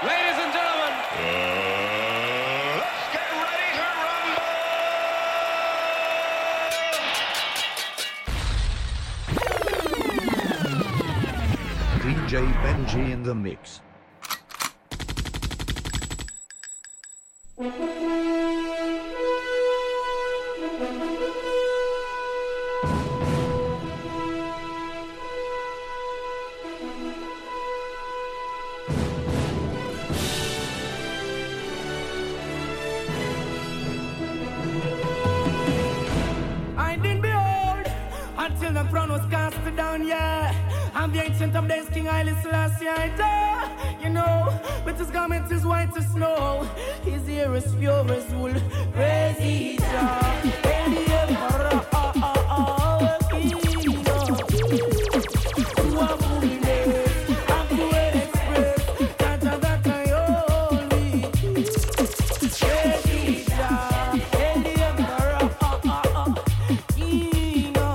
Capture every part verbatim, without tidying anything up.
Ladies and gentlemen, Uh, let's get ready to rumble! D J Benji in the mix. I didn't behold until the throne was cast down, yeah. I'm the ancient of days, King Haile Selassie, I die. You know, with his garment is white as snow, his hair is pure as wool. Praise ye Jah, hail the Emperor, ah, ah, ah, King of who are fullness, and to express that that I only. Praise ye Jah, hail the Emperor, ah, ah, ah, King of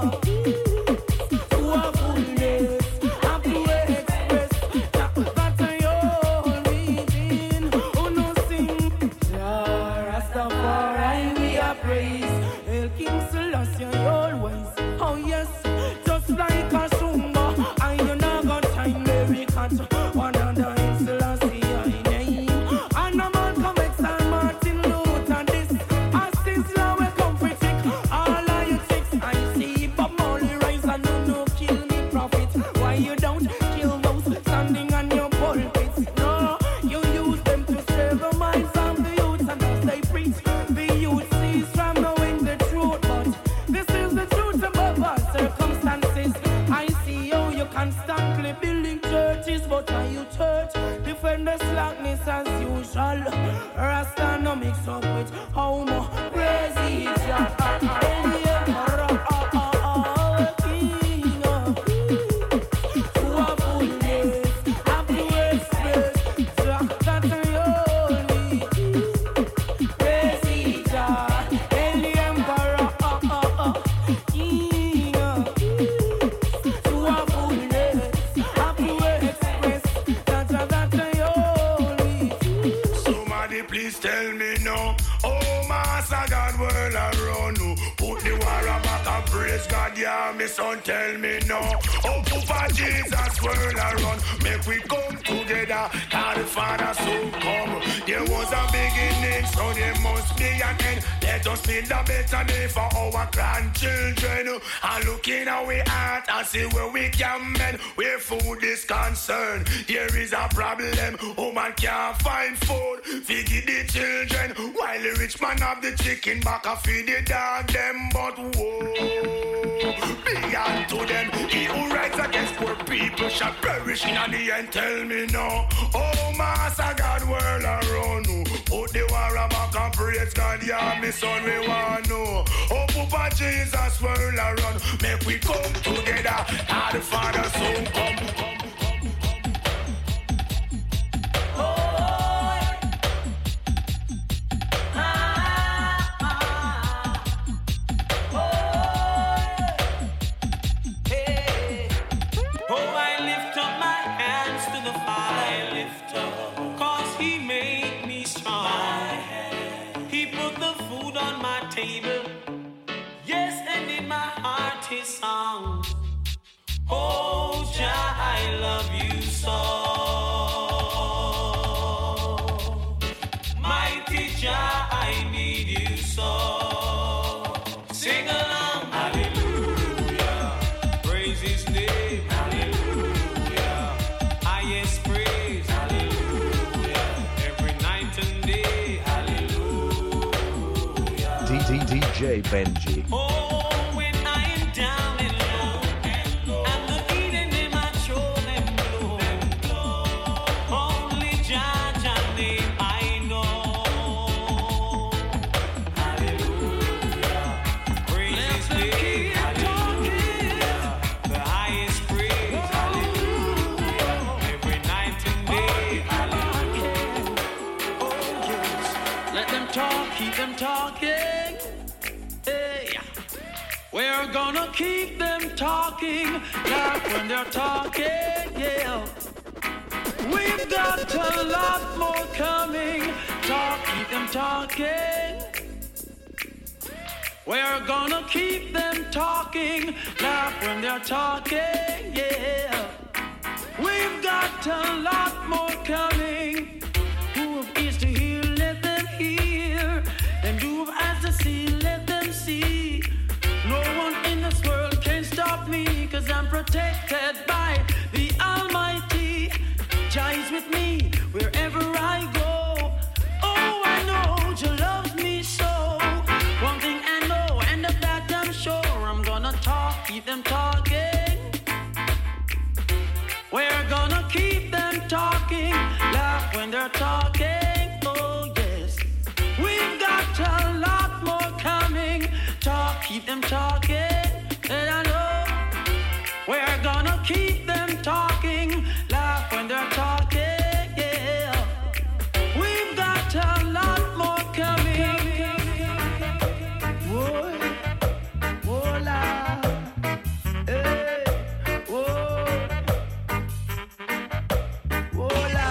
who are fullness, and to express that that I only been. Who no sing Jah Rastafari, we are praise. El King Selassie always. Oh yes, just like a Shumba, I you not got time Mary cat. One under him Selassie I name. And a man come ex and Martin Luther this. As this law will come for tick. All of you ticks I see Bob Marley rise and no no kill me prophet. Why you don't kill those standing on your pulpits? No, you use them to save the minds of the youth, and as they preach, the youth cease from knowing the truth. But this is the truth above all circumstances. I see how you constantly building churches, but are you church? Defend the slackness as usual. Rasta no mix up with homo. Praise ye Jah, hail the Emperor, ah, ah, ah, King of who are fullness, have to express Jah that I only. Praise ye Jah, hail the Emperor, ah, ah, ah, King of who are fullness, have to express that Jah that I only. Somebody please tell me now. Oh, Master God, world around you. Put the war back and praise God, yeah, me son, tell me now. Oh, Papa Jesus, world around. Make we come together, cause the Father soon come. There was a beginning, so there must be an end. Let us build a better day for our grandchildren. And look in our heart and see where we can mend. Where food is concerned, there is a problem. Woman can't find food, feed the children. While the rich man have the chicken back and feed the dog them. But whoa, be unto them. He who rights against poor people shall perish in the end. Tell me now. Oh, Master God, world around you. Put the war back and praise God, yeah, me son, we want know. Oh, Papa Jesus, world around. Make we come together, and the Father soon come. Oh, Jah, I love you so. Mighty Jah, I need you so. Sing along, hallelujah. Praise his name, hallelujah. Highest praise, hallelujah. Every night and day, hallelujah. D D D J Benji. Oh, talking, hey, we're gonna keep them talking, like when they're talking, yeah. We've got got a lot more coming. Talk, keep them talking. We're gonna keep them talking. Laugh when they're talking, yeah. We've got a lot more coming. Who have ears to hear, let them hear. And who have eyes to see, let them see. No one in this world can stop me, 'cause I'm protected by the Almighty. Jah is with me wherever I go. Oh, I know Jah loves me so. One thing I know, and of that I'm sure. I'm gonna talk, keep them talking. We're gonna keep them talking. Laugh when they're talking. Oh, yes. We've got a lot more coming. Talk, keep them talking. And I know we're gonna keep them talking. Laugh when they're talking, yeah. We've got a lot more coming. Whoa, whoa, la, hey, whoa, whoa, la.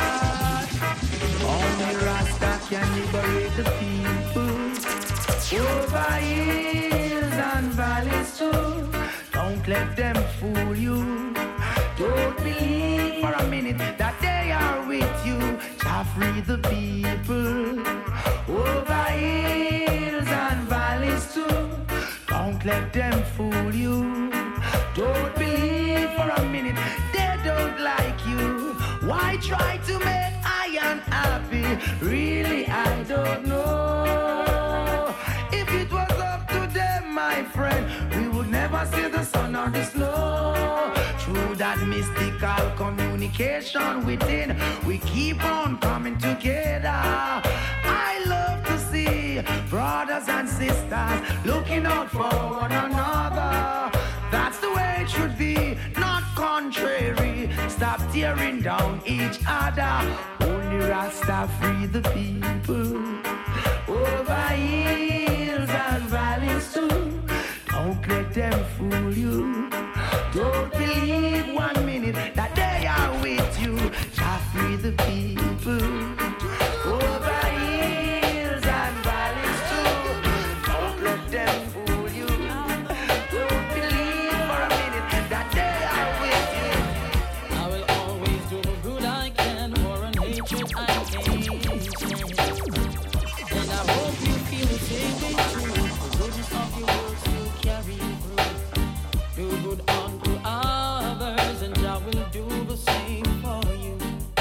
Only Rasta can liberate the people. Over hills and valleys too. Don't let them fool you. Don't believe for a minute that they are with you. Jah free the people. Over hills and valleys too. Don't let them fool you. Don't believe for a minute they don't like you. Why try to make I unhappy? Really, I don't know. If it was up to them, my friend, we would never see the sun or the snow. Through that mystical communication within, we keep on coming together. I love to see brothers and sisters looking out for one another. That's the way it should be, not contrary. Stop tearing down each other. Only Rasta free the people. Over hills and valleys too. Don't let them fool you. Don't believe one minute that they are with you. Jah free the people. Over hills and valleys too. Don't let them fool you. Don't believe for a minute that they are with you. I will always do the good I can for an hatred I can't stand. And I hope you feel the same way too. The goodness of your words you carry through. Do good unto others, and I will do the same for you.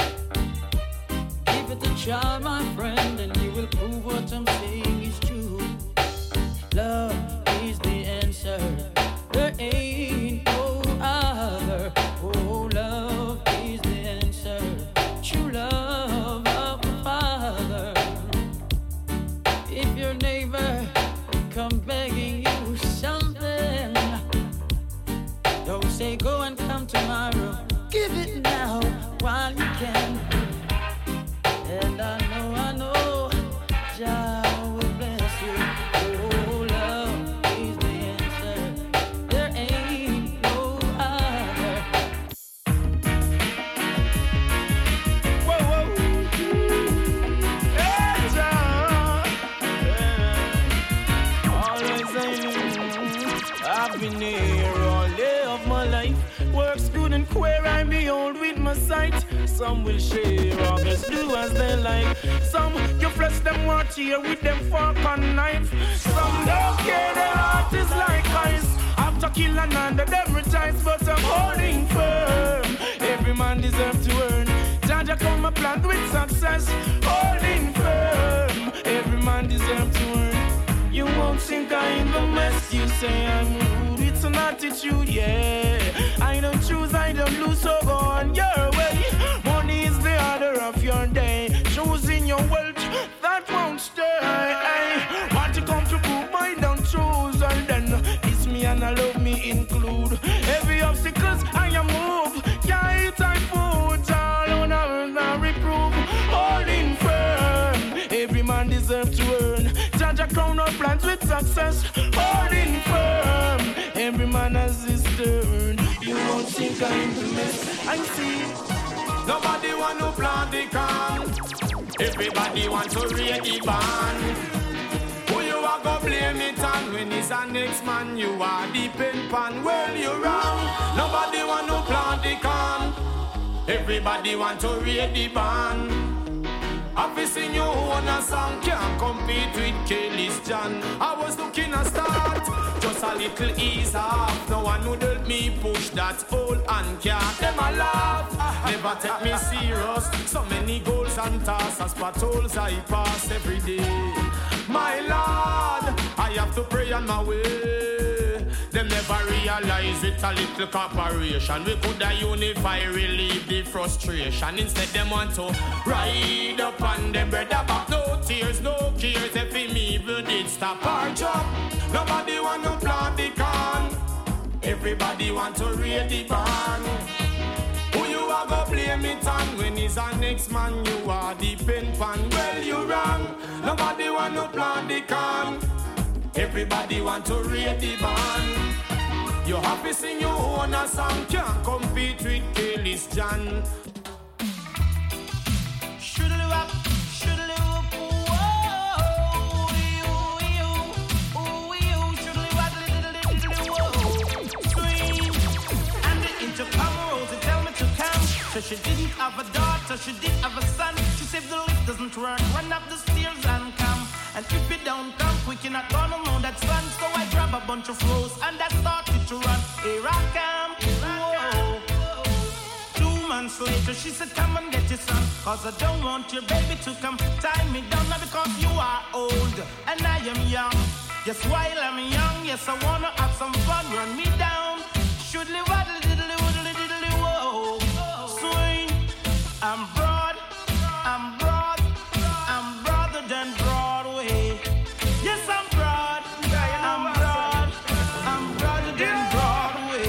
Give it a try, my friend, and you will prove what I'm saying is true. Love is the answer. There ain't no other. Oh, love is the answer. True love of the Father. If your neighbor come begging you something, don't say go and come tomorrow. Give it now while you can. And I know, I know, Jah will bless you. Oh, love is the answer. There ain't no other. Whoa, whoa. Hey, Jah. Yeah. Always I I've been here all day of my life. Works good and queer, I behold with my sight. Some will share, others do as they like. Some you flesh them want here with them fork and knife. Some don't care, their heart is like ice. After killing under them rejoice, but I'm holding firm. Every man deserves to earn. Jaja come a plant with success, holding firm. Every man deserves to earn. You won't think I'm the mess. You say I'm rude, it's an attitude, yeah. I don't choose, I don't lose, so go on your way. Money is the order of your day. Choosing your wealth, that won't stay. Want to come to prove I don't choose, and then it's me and I love me include. Every obstacles I am move, can't eat I food, all on earth I reprove. Holding firm, every man deserves to earn. Jaja crown our plans with success, holding firm. Every man has his turn. You won't think I'm the mess. I see. Nobody want to plant the car. Everybody want to read the band. Who you are go blame it on when it's a next man you are the pen pan. Well, you wrong. Nobody want to plant the can. Everybody want to read the band. I've seen you on a song can't compete with Kelly's John. I was looking at start, just a little ease off. No one would help me push that hole and can't. Them a laugh, never take me serious. So many goals and tasks, potholes I pass every day. My Lord, I have to pray on my way. Them never realize with a little cooperation we could have unify, relieve the frustration. Instead them want to ride up on them brother back. No tears, no cares if him even did stop our job. Nobody want to plant the can. Everybody want to read the band. Who you are go blame it on when he's a next man you are the pen pan. Well you wrong. Nobody want to plant the can. Everybody want to read the band. You happy sing your own a song, can't compete with Kelly's John. Shoodly wop, shoodly whoop, whoa, you, you, ooh, you, shoodly wop, little, little, whoa, swing. And the intercom rose and tell me to come. So she didn't have a daughter, she did have a son. She said the lift doesn't work, run up the stairs and come. And if it don't come quick, you're not gonna know that's fun. So I grab a bunch of flows and I started to run. Here I come, whoa. Two months later, she said, come and get your son. Cause I don't want your baby to come tie me down. Not because you are old and I am young. Yes, while I'm young, yes, I wanna have some fun. Run me down. Shoodly waddle diddly woodly diddly whoa. Swing, I'm broad, I'm broad, I'm broader than Broadway. Yes, I'm broad, I'm broad, I'm broader than Broadway.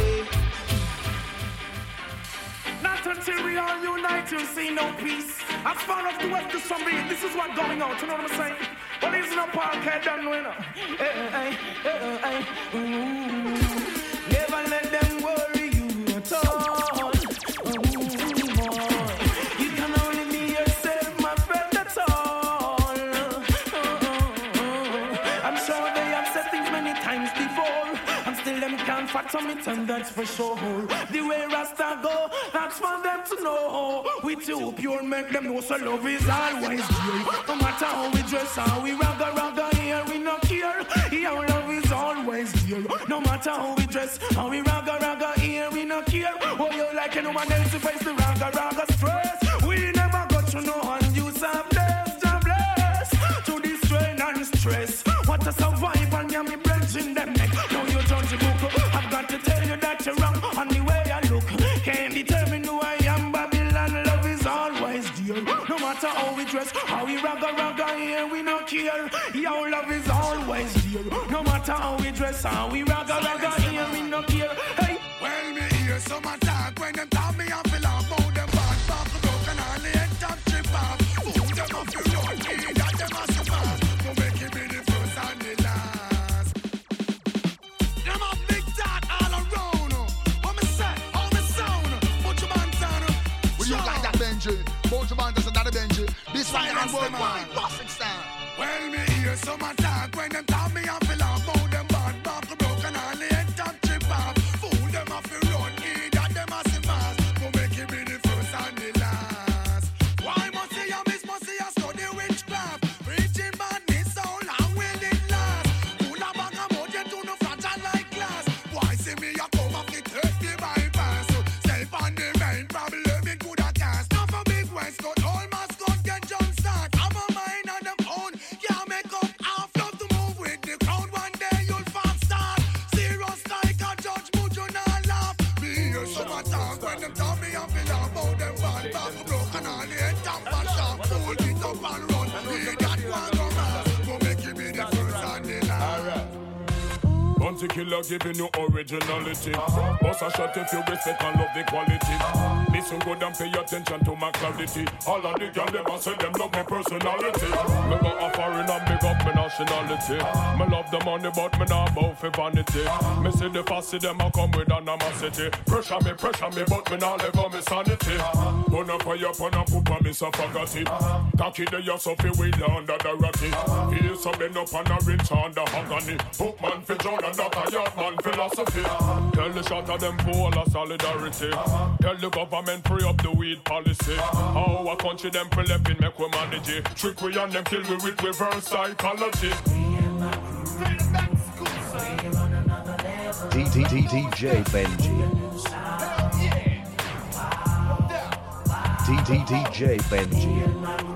Not until we all unite, you'll see no peace. As far as the west is from me, this is what's going on. You know what I'm saying? Well, it's no park, don't know, you know. Hey, hey, hey, hey, ooh. Never let them worry you at all. Ooh, boy. You can only be yourself, my friend, that's all. I'm sure they have said things many times before, and still them can't fathom it, and that's for sure. The way Rasta go, that's for them to know. We too pure make them know, so love is always dear. No matter how we dress, how we ragga ragga here, we no care. Yeah, love is always dear. No matter how we dress, how we ragga ragga here, we no care. Oh, you like anyone else to face the ragga ragga stress? We never got to know, and you say bless, just bless to this strain and stress. What a survival, and yeah, me breath in them neck. Now you judge the book, I've got to tell you that you're wrong on the way I look. Can't determine who I am, Babylon, love is always dear. No matter how we dress, how we ragga ragga here, we no care. Your love is always dear. No matter how we dress, how we ragga ragga here, we no care. Hey, well, me hear some attack when them tell me I feel off. How them bad back broken and the head top trip off. Fool them off you don't need that them a survive. So make it be the first and the last. Them a big talk all around. What me say, how me sound. Put your man down. Will you like that Benji? Put your man down, that Benji. This one and worldwide, Boston style. Well, me hear some attack when them tell me I feel off. How them bad back broken and the head top trip off. Fool them off you run, need that them a survive. So make it be the first and the last. Why must see a miss, must see a study witchcraft? Preaching badness, so long will it last? Full of bag of mud, you do no fragile like glass. Why see me a come off the take the bypass? Safe on the main problem, it could have cast. Not for big West, got all mascot get jump start. I'm a mind on them own, can't make up half love Bounty killer giving you originality. Boss a shot if you respect and love the quality. Listen good and pay attention to my clarity. All of the girls them I say them love my personality. Me got a foreign and big up my nationality. Me love the money but me not bout for vanity. Me see the fussy them I come with animosity. Pressure me, pressure me but me not let go me sanity. Gonna fire up on a poop and me so forgot it. Cocky the yass of the wheel under the ratty. He is a bend up on a rinse under agony. Poop man for Jordan that a yard man philosophy. Tell the shot of them for all of solidarity. Tell the government free up the weed policy. How a country them for left in make we manage it. Trick we and them kill we with reverse psychology. D D D D J Benji. D D D J Benji.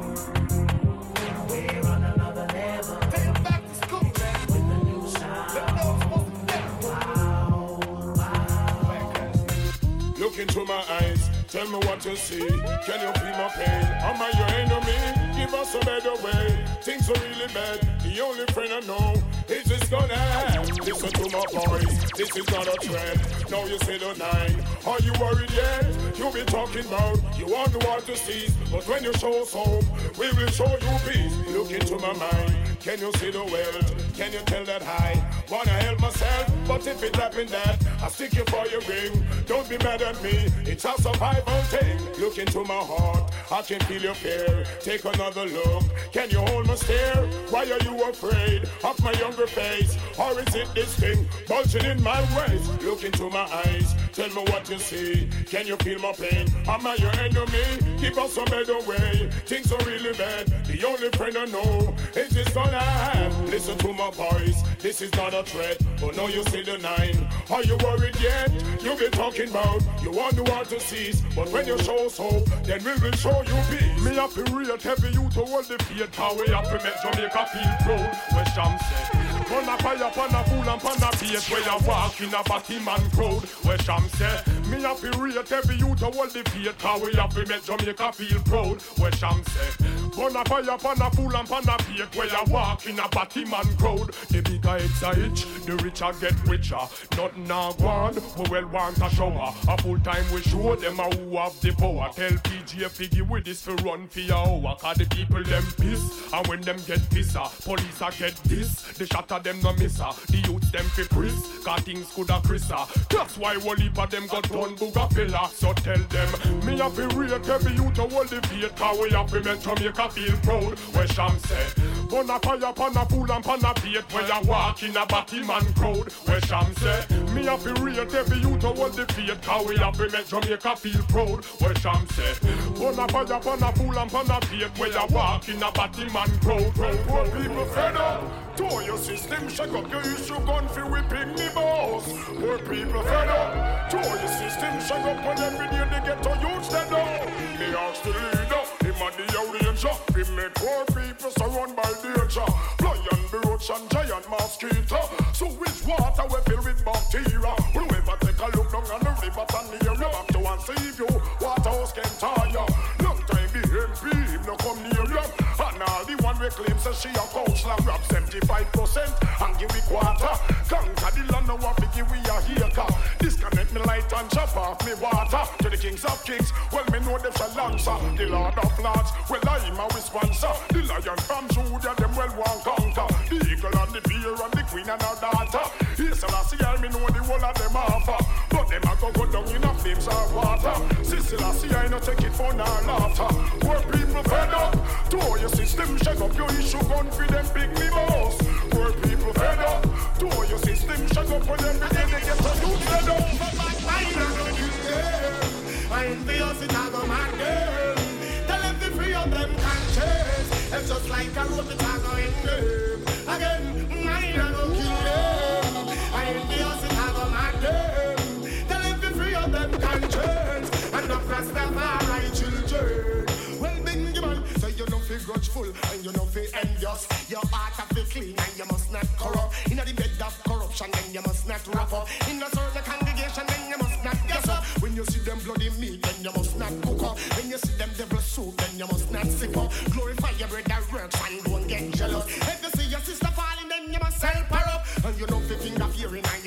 Look into my eyes, tell me what you see. Can you feel my pain? Am I your enemy? Give us a better way. Things are really bad. The only friend I know is this gonna end. Listen to my voice. This is not a trend. Now you say the nine. Are you worried yet? You be talking about you want the world to cease, but when you show us hope, we will show you peace. Look into my mind. Can you see the world? Can you tell that I wanna help myself? But if it happen that I stick you for your ring, don't be mad at me. It's a survival thing. Look into my heart. I can feel your fear. Take another look. Can you hold my stare? Why are you afraid of my younger face? Or is it this thing bulging in my waist? Look into my eyes. Tell me what you see. Can you feel my pain? Am I your enemy? Give us a better way. Things are really bad. The only friend I know is this gonna have. Listen to my voice. This is not a threat. But now you see the nine. Are you worried yet? You be talking about you want the world to cease, but when you show us hope, then we will show you peace. Me have to real heavy you to hold the faith. How we have to make Jamaica feel proud. Where Sham said, gonna fire upon a fool and pan a beat. Where you walk in a Batman crowd. Where Sham said, me have to real heavy you to hold the faith. How we have to make Jamaica feel proud. Where Sham said, gonna fire upon a fool and pan a beat. Where you walk in a Batman crowd. The bigger it's a itch, the richer get richer. Nothing now gone, we well want a shower. A full time we show them a who have the power. Tell P G F Figgy with this for run for your hour. Cause the people them piss, and when them get pisser, police a get this. The shot of them no misser, the youths them fi Chris. Cause things coulda crisser. That's why one heap of them got done booga fella. So tell them, me have to rate every youth to hold the faith. Cause we have to make Jamaica feel proud. Where Sham said, gonna fire pan a fool and pan a bait. When you walk in a Batman crowd. Where Sham said, me have to rate every youth to hold the faith. Cause we have to make Jamaica feel proud. Where Sham said, gonna fire pan a fool and pan a bait. When you walk in a Batman crowd. Poor people fed up. To your system shake up. Your issue gun fi whipping me boss. Poor people fed up. To your system shake up. When every day they get to use them up. Me ask the leader, him and the audience. We make poor people surrounded by danger. Lion, roach and giant mosquito. So which water we fill with bacteria? Whoever take a look down on the river and near you back to and save you. Waterhouse can tire. Long time the M P him no come near you. And all the one we claim says she a coach slam rap seventy-five percent and give me quarter. Conquer the land now we give we a hater. Disconnect me light and chop off me water. To the kings of kings, well me know them shall answer. The lord of lords, well I am a sponsor. The lion from Judah, them well one conquer. The eagle and the bear and the queen and her daughter. Yes, and I see I me know the whole of them offer. But them a go go down in a flames of water. Sister, I see I no take it for no laughter. Poor people fed up. To your system shake up. Your issue gun for them big me boss. Poor people fed up. To your system shake up. When every day they get to do fed up. I know you there. I envious it I go mad girl. Tell them to free up them conscience. It's just like a road that I go in them. Again, I know kill them. I envious it I go mad girl. Tell them to free up them conscience. And the Rastafari children. Well, Bingy man, so you know feel grudgeful and you know feel envious. Your heart have to clean and you must not corrupt. In the bed of corruption, then you must not wrap up. In the certain congregation, then you must not guess up. When you see them bloody meat, then you must not cook up. When you see them devil soup, then you must not sip up. Glorify your bread that works and don't get jealous. If you see your sister falling, then you must help her up. And you know feel finger fearing and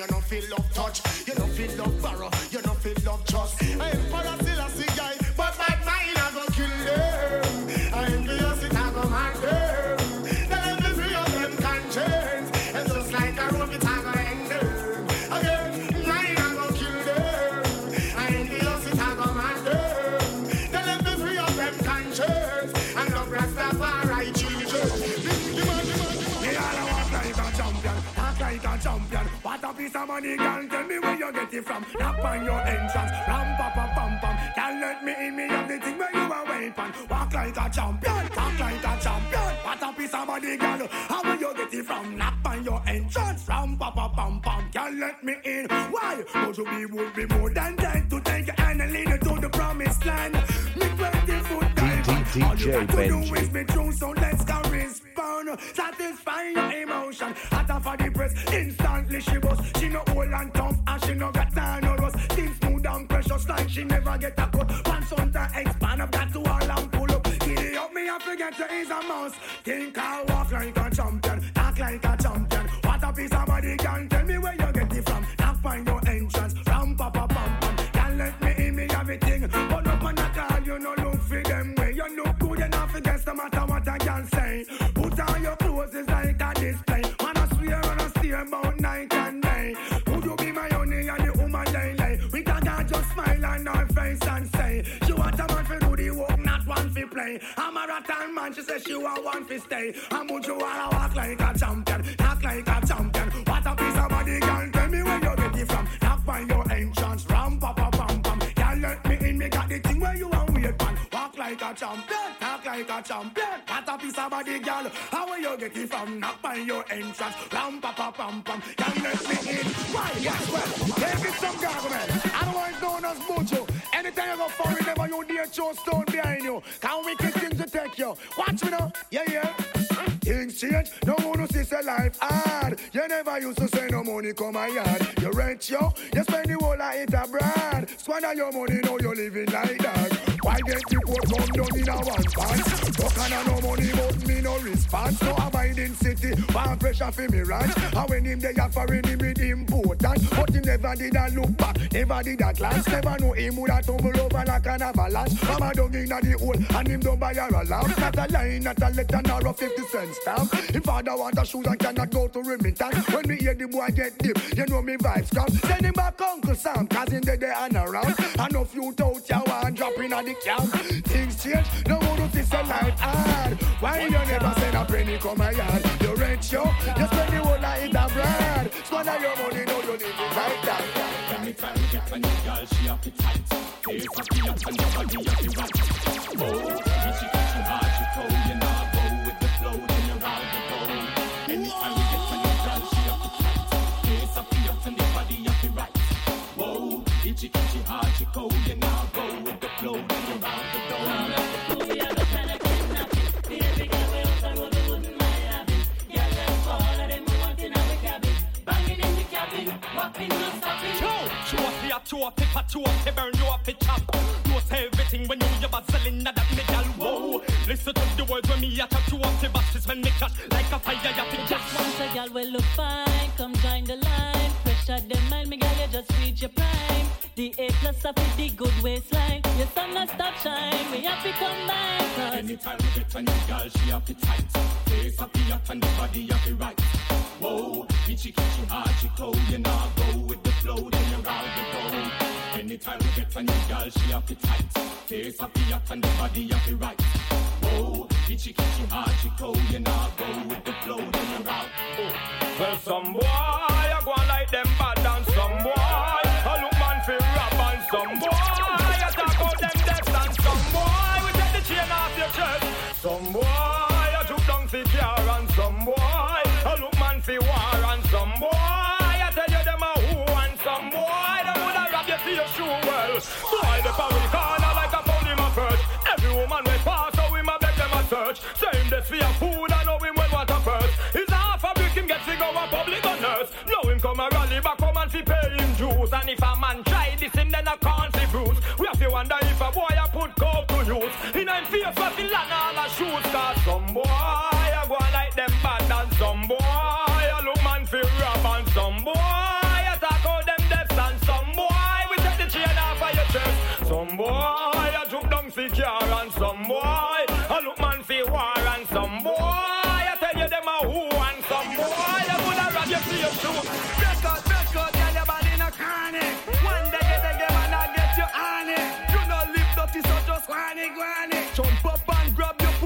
much. You know feel love borrow, you know feel love trust. I am Parasilasi guy, but my mind I go kill them. I am the it I go mad them. Tell them free of them conscience, and just like a rope it I go hang them. Again, mine I go kill them. I am the it I go mad them. Tell them free of them conscience, and love Rastafari children. Me all a walk like a champion, talk like a champion. What a piece of money, girl, tell me where you get it from. Knock on your entrance, ram pa pa pam pam. Can't let me in, me have the thing where you are waiting. Walk like a champion, talk like a champion. What a piece of money, girl, how will you get it from? Knock on your entrance, ram pa pa pam pam. Can't let me in, why? Would you be, would be more than dead to take your hand and lead you to the promised land. Me twenty foot dive, all you got to do is be true, so let's go respond. Satisfy your emotion, hotter for the press, instantly she bust. She no old and tough, and she no got time no rust. Things smooth and precious like she never get a cut. Once on to expand, I've got to all and pull up. Giddy up me, I forget to ease a mouse. Think I walk like a champion, talk like a champion. What a piece of body can tell me where you get it from. Knock find your entrance, ram pa pa pam pam. Can't let me in, me everything. But up on that all, you no look for them way. You look good enough against no matter what I can say. Put on your clothes, it's like a display. Man, I swear and I steer about night and day. Would you be my honey and the woman lay lay? We can just smile on her face and say, she want a man for do the work, not one for play. I'm a rattan man, she says she want one for stay. And would you wanna walk like a champion, talk like a champion? What a piece of body, girl, tell me where you get it from. Knock by your entrance, ram pa pa pam pam. Can't let me in, me got the thing where you want wait man. Walk like a champion, talk like a champion. What a piece of body, girl, how will you get it from? Knock by your entrance, ram pa pa pam pam. Can't let me in, why? Yes, well, take it some government. Otherwise known as Buju. Anytime you go forward, never you dare throw stone behind you. Can't wicked things to take you. Watch me now, yeah, yeah. Things change, no one see say life hard. You never used to say no money come my yard. You rent yo, you spend the whole of it abroad. Squander your money, now you living like that. Why get the quote come down in a one pants? No kind of no money, but me no response. No abiding city, one pressure for me ranch. And when him they offering him with important, but him never did a look back, never did a glance. Never know him would have tumble over like an avalanche. Mama dug in the hole, and him don't buy her a lamp. Not a line, not a letter, nor a fifty cent stamp. If father want a shoes and cannot go to remittance, when me hear the boy get deep, you know me vibes come. Send him back Uncle Sam, cause him they there and around. And if you doubt you want drop in at the camp. Things change, no one to see life hard. Why you never send a penny come my yard? You rent yo, you spend the whole night abroad. Squander your money, no you live it like that. Anytime we get a new girl, she have it tight. Face up the up and the body have it right. Oh, when she catch you hard, she cold, you know, go with the flow, then you're out the door. Anytime we get a new girl, she have it tight. Face up the up and the body have it right. Whoa, when she catch you hard, she cold, you know, go with the flow, then you're out the door. Show up here, two up, if a two up, burn you up, it chop. You say everything when you your vaseline, that metal. Whoa, listen to the words when me attack you up, the bashes when me crash like a fire, you think just once a girl will look fine, come join the line. Pressure them mind, me girl, you just reach your prime. The A plus up with the good waistline. Your sun not stop shine, we have to come back. Anytime we get a new girl, she have it tight. Face up the up and the body have it right. Whoa, when she catch you hard, she cold, you know, go with the flow, then you're out the door. Anytime we get a new girl, she have it tight. Face up the up and the body have it right. Whoa, when she catch you hard, she cold, you know, go with the flow, then you're out. Well, some boy, I go on like them bad and some boy, I look man for rap and some boy, I talk about them deaths and some boy, we take the chain off your chest. Some boy, I took down for car and some boy, I look man for war and some boy, I tell you them a who and some boy, they woulda rob you for your shoe well. Boy, the power corner like a phone in my perch. Every woman we pass, so we ma beg them a search. Same this for your food, I know him well what a first. He's half a brick, him get to go a public on nurse. Now him come a rally back home and fi pay him dues. And if a man try this him, then a can't fi bruise. We have to wonder if a boy a put coke to use. In him face what he land all a shoes. Cause some boy a go like them bad and some boy a look man fi rap and some boy a talk out them deaf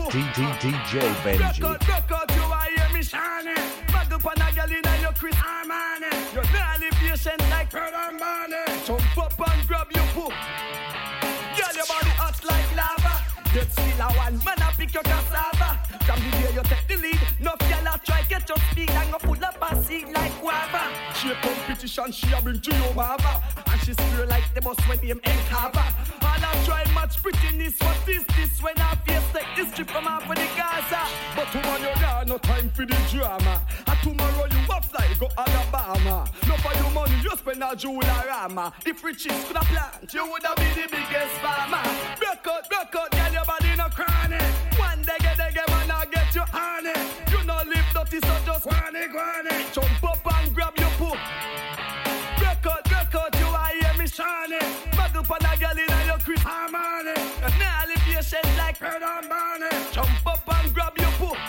D D D J Benji. Broke out, broke out, you are hear me shine. Bag up on a girl in your Chris Armani. You're nearly patient like Pearl and Barney. Jump up and grab your poop. Girl, your body hot like lava. Get still a one man a pick your cassava. From the day you take the lead, no girl a try get your speed and go full up a seed like guava. She a competition, she a bring to your mama. And she spirit like the boss when him encover. All I try match prettiness, what is this when I face take this trip from off for the Gaza? But woman you got no time for the drama. And tomorrow you up fly go Alabama. No for your money you spend a Jularama. If riches could have plant, you would have been the biggest farmer. Break out, break out, girl your body no cranny. One day get the game and I get you honey. You no live dirty so just granny granny. Jump up and grab your poop. Break out, break out, you are hear me shiny. Bag up on a girl in your Chris Armani. Now live patient like Pearl and Barney. Jump up and grab your poop.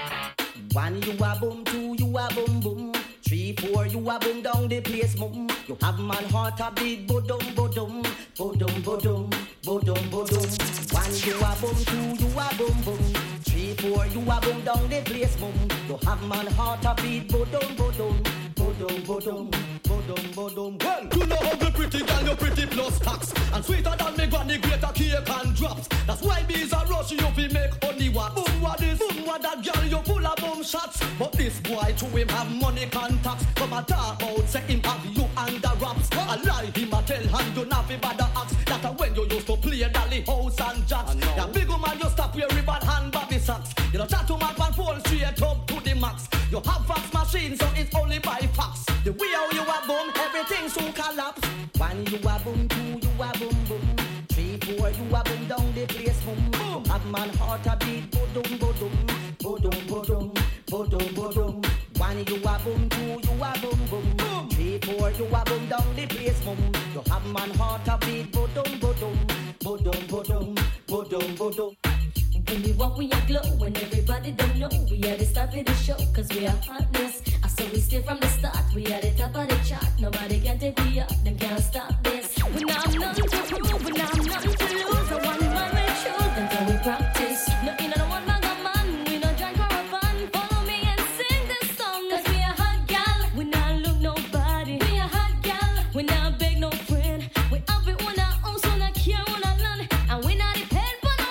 One you a boom, two you a boom boom. Three, four, you a boom down the place, boom. You have man heart a beat, bodum, bodum, bodum, bodum, bodum, bodum. One you a boom, two you a boom boom. Three, four, you a boom down the place, boom. You have man heart a beat, bodum, bodum, bodum, bodum, bodum, bodum. Well, you know how the pretty girl, you pretty plus tax. And sweeter than me granny, greater cake and drops. That's why bees are rush you fi make honey wax. Boom what this, boom what that girl, you full of boom shots. But this boy to him have money contacts. Come a talk out, say him have you under wraps. A lie him a tell hand you not fi bother axe. That a when you used to play Dolly House and Jacks. Ya big woman you stop wear ribbon hand Bobby socks. You don't chat to man and phone straight up to the max. You have fax machine so it's only by fax. The way how you a boom, everything soon collapse. One you a boom, two you a boom boom. Three, four you a boom down the place, boom. boom. Have man heart a beat, bodum, bodum, bodum, bodum, bodum, bodum. One you a boom, two you a boom boom. boom. Three, four you a boom down the place, boom. You have man heart a beat, bodum, bodum, bodum, bodum, bodum, bodum. When we walk, we are glow. When everybody don't know, we are the start of the show. Cause we are hotness. I saw we still from the start. We are the top of the chart. Nobody can take me up. Them can't stop this. When I'm nothing to prove, when I'm nothing to lose. I want my way truth until we practice. No, you know, the one man got man. We no drink or a fun. Follow me and sing this song. Cause we are hot gal. We not look nobody. We are hot gal. We not beg no friend. We have it on our own, so not care on our land. And we not depend.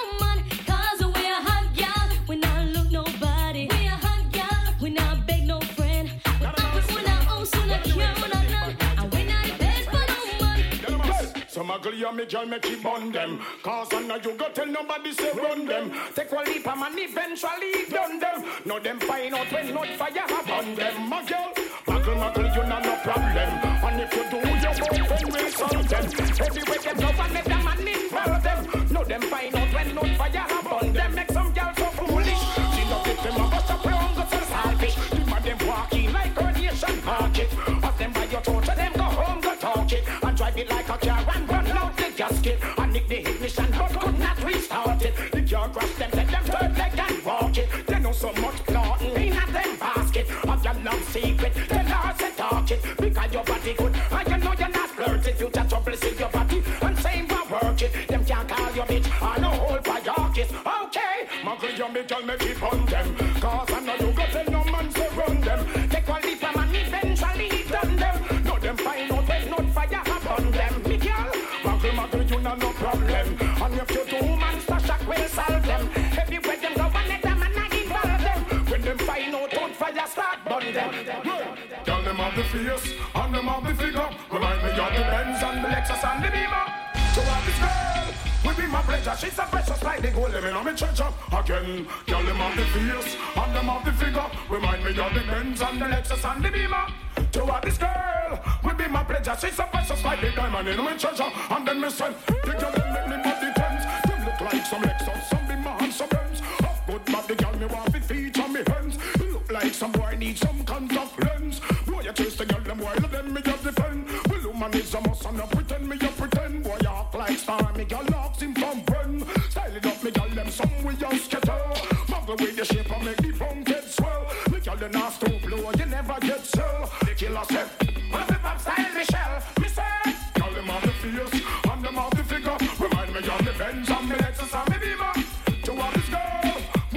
Some ugly and me girl make it bun them. Cause I know you go tell nobody say run them. Take one leap and man eventually done them. Now them find out when not fire have on them. My girl, muggle muggle you not no problem. And if you do your boyfriend will solve them. Everywhere them go and let them man involve them. Now them find out when not fire have on them. Make some girl so foolish. She not get them a bust up around go sell salvage. The man them walking like a nation market. Ask them by your torture them go home go talk it. And drive it like a car and run out the gasket. And nick the ignition but could not restart it. The car crash them set them third leg and walk it. They know so much plotting in a them basket. Of your love secret, the Lord said talk it. Because your body good, and you know you're not flirting. You just trouble see your body and say you work it. Them can't call you bitch, I know hold by your kiss. Okay, muggle you me tell me keep on them. Cause I know you go tell no man to run them. Take one leap and eventually done them. Know them find out when not fire upon them. Me girl, muggle muggle you know no problem. And if you do man stash up will solve them. Everywhere them go and let them and not involve them. When them find out don't fire start burn them. Tell them of the fierce and them of the figure. Remind me of the Benz and the Lexus and the Beamer. To have this girl will be my pleasure. She's a precious like the gold living on me treasure. Again, tell them of the fierce and them of the figure. Remind me of the Benz and the Lexus and the Beamer. To have this girl will be my pleasure. She's a precious like the diamond in my treasure. And then me say, the girl them make me body tense. Them look like some Lexus, some Beamer and some Benz. Up good body girl me want to feature me hands. You look like some boy need some contact lens. Boy you chase the girl them while them me just defend. Well woman is a must and not pretend me you pretend. Boy you act like star me girl locks him from when. Style it up me girl them some we just scatter. Muggle with the shape and make the funk get swell. Me girl them not stoop low you never get sell. The killer said, what the pop style Michelle? Me say, girl them have the fierce and them have the figure. Remind me of the Benz and me Lexus and me Beamer. To what this girl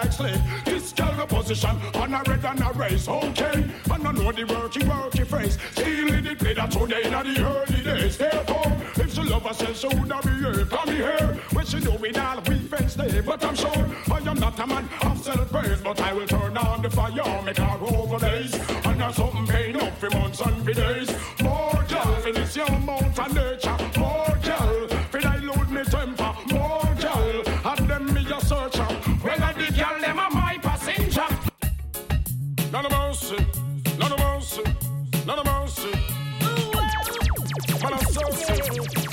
like slave. This girl a position on a red and a race, okay. And I know the worky worky phrase. Still in the play that today in the early days. Therefore, if she love herself, she would not behave. Come here, when she do it all, we fence stay. But I'm sure I am not a man of self-praise. But I will turn on the fire, make her over days. And there's something paying up for months and for days. More girl, for this young mountain nature. More girl, for dilute me temper. More girl, and them me a searcher. Well, I the girl, them a my passenger. None of mercy, none of mercy, none of mercy. Man, I'm so sick.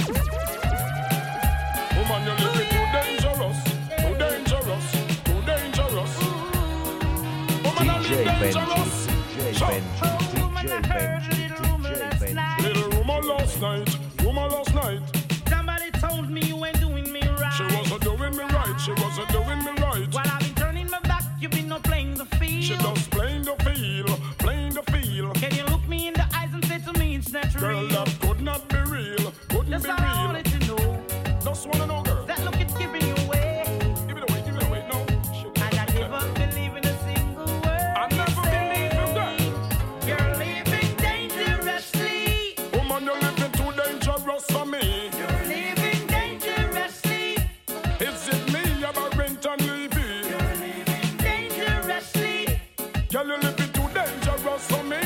Woman, you're living too dangerous, too dangerous, too dangerous. Woman, I'm living dangerous. D J Benji, D J Benji, D J Benji. Little rumor last night, rumor last night. Somebody told me you ain't doing me right. She wasn't doing me right, she wasn't doing me right. While I've been turning my back, you've been not playing the field. She just playing the field, playing the field. Can you look me in the eyes and say to me it's not real? Girl, that could not be real, couldn't That's be all real. I wanted to know. Just wanna know, girl. That look it's giving you away. Give it away, give it away, no. And I never believe in a single word. I never believe in that. You're living dangerously. Woman, you're living too dangerous for me. You're living dangerously. Is it me about rent and leaving? You're living dangerously. Girl, you're living too dangerous for me.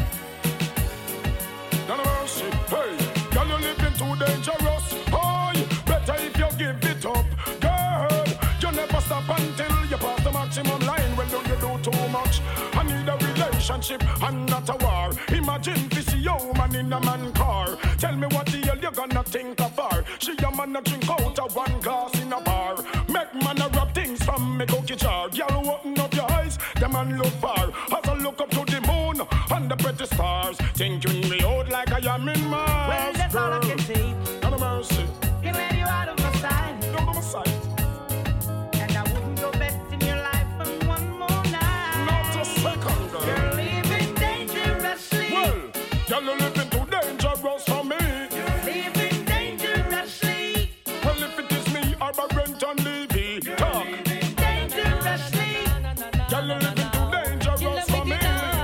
None of mercy, hey. Girl, you're living too dangerous. Oh, better if you give it up. Girl, you never stop until you pass the maximum line. Well, do you do too much? I need a relationship and not a war. Imagine this young man in a man car. Tell me what the hell you gonna think of her. She a man a drink out of one glass in a bar. Make man a rub things from me cookie jar. Girl, open up your eyes, the man look far. As I look up to the moon and the pretty stars, thinking me out like I am in Mars. Well, that's all I can say. None of mercy. Can't let you out of my sight. Out of my sight. And I wouldn't go best in your life for one more night. Not a second, girl. You're living dangerously. Well, girl, you're living too dangerous for me. You're living dangerously. Well, if it is me, I'm a rent and Levy. Talk. Living dangerously. Girl, you're living too dangerous for me.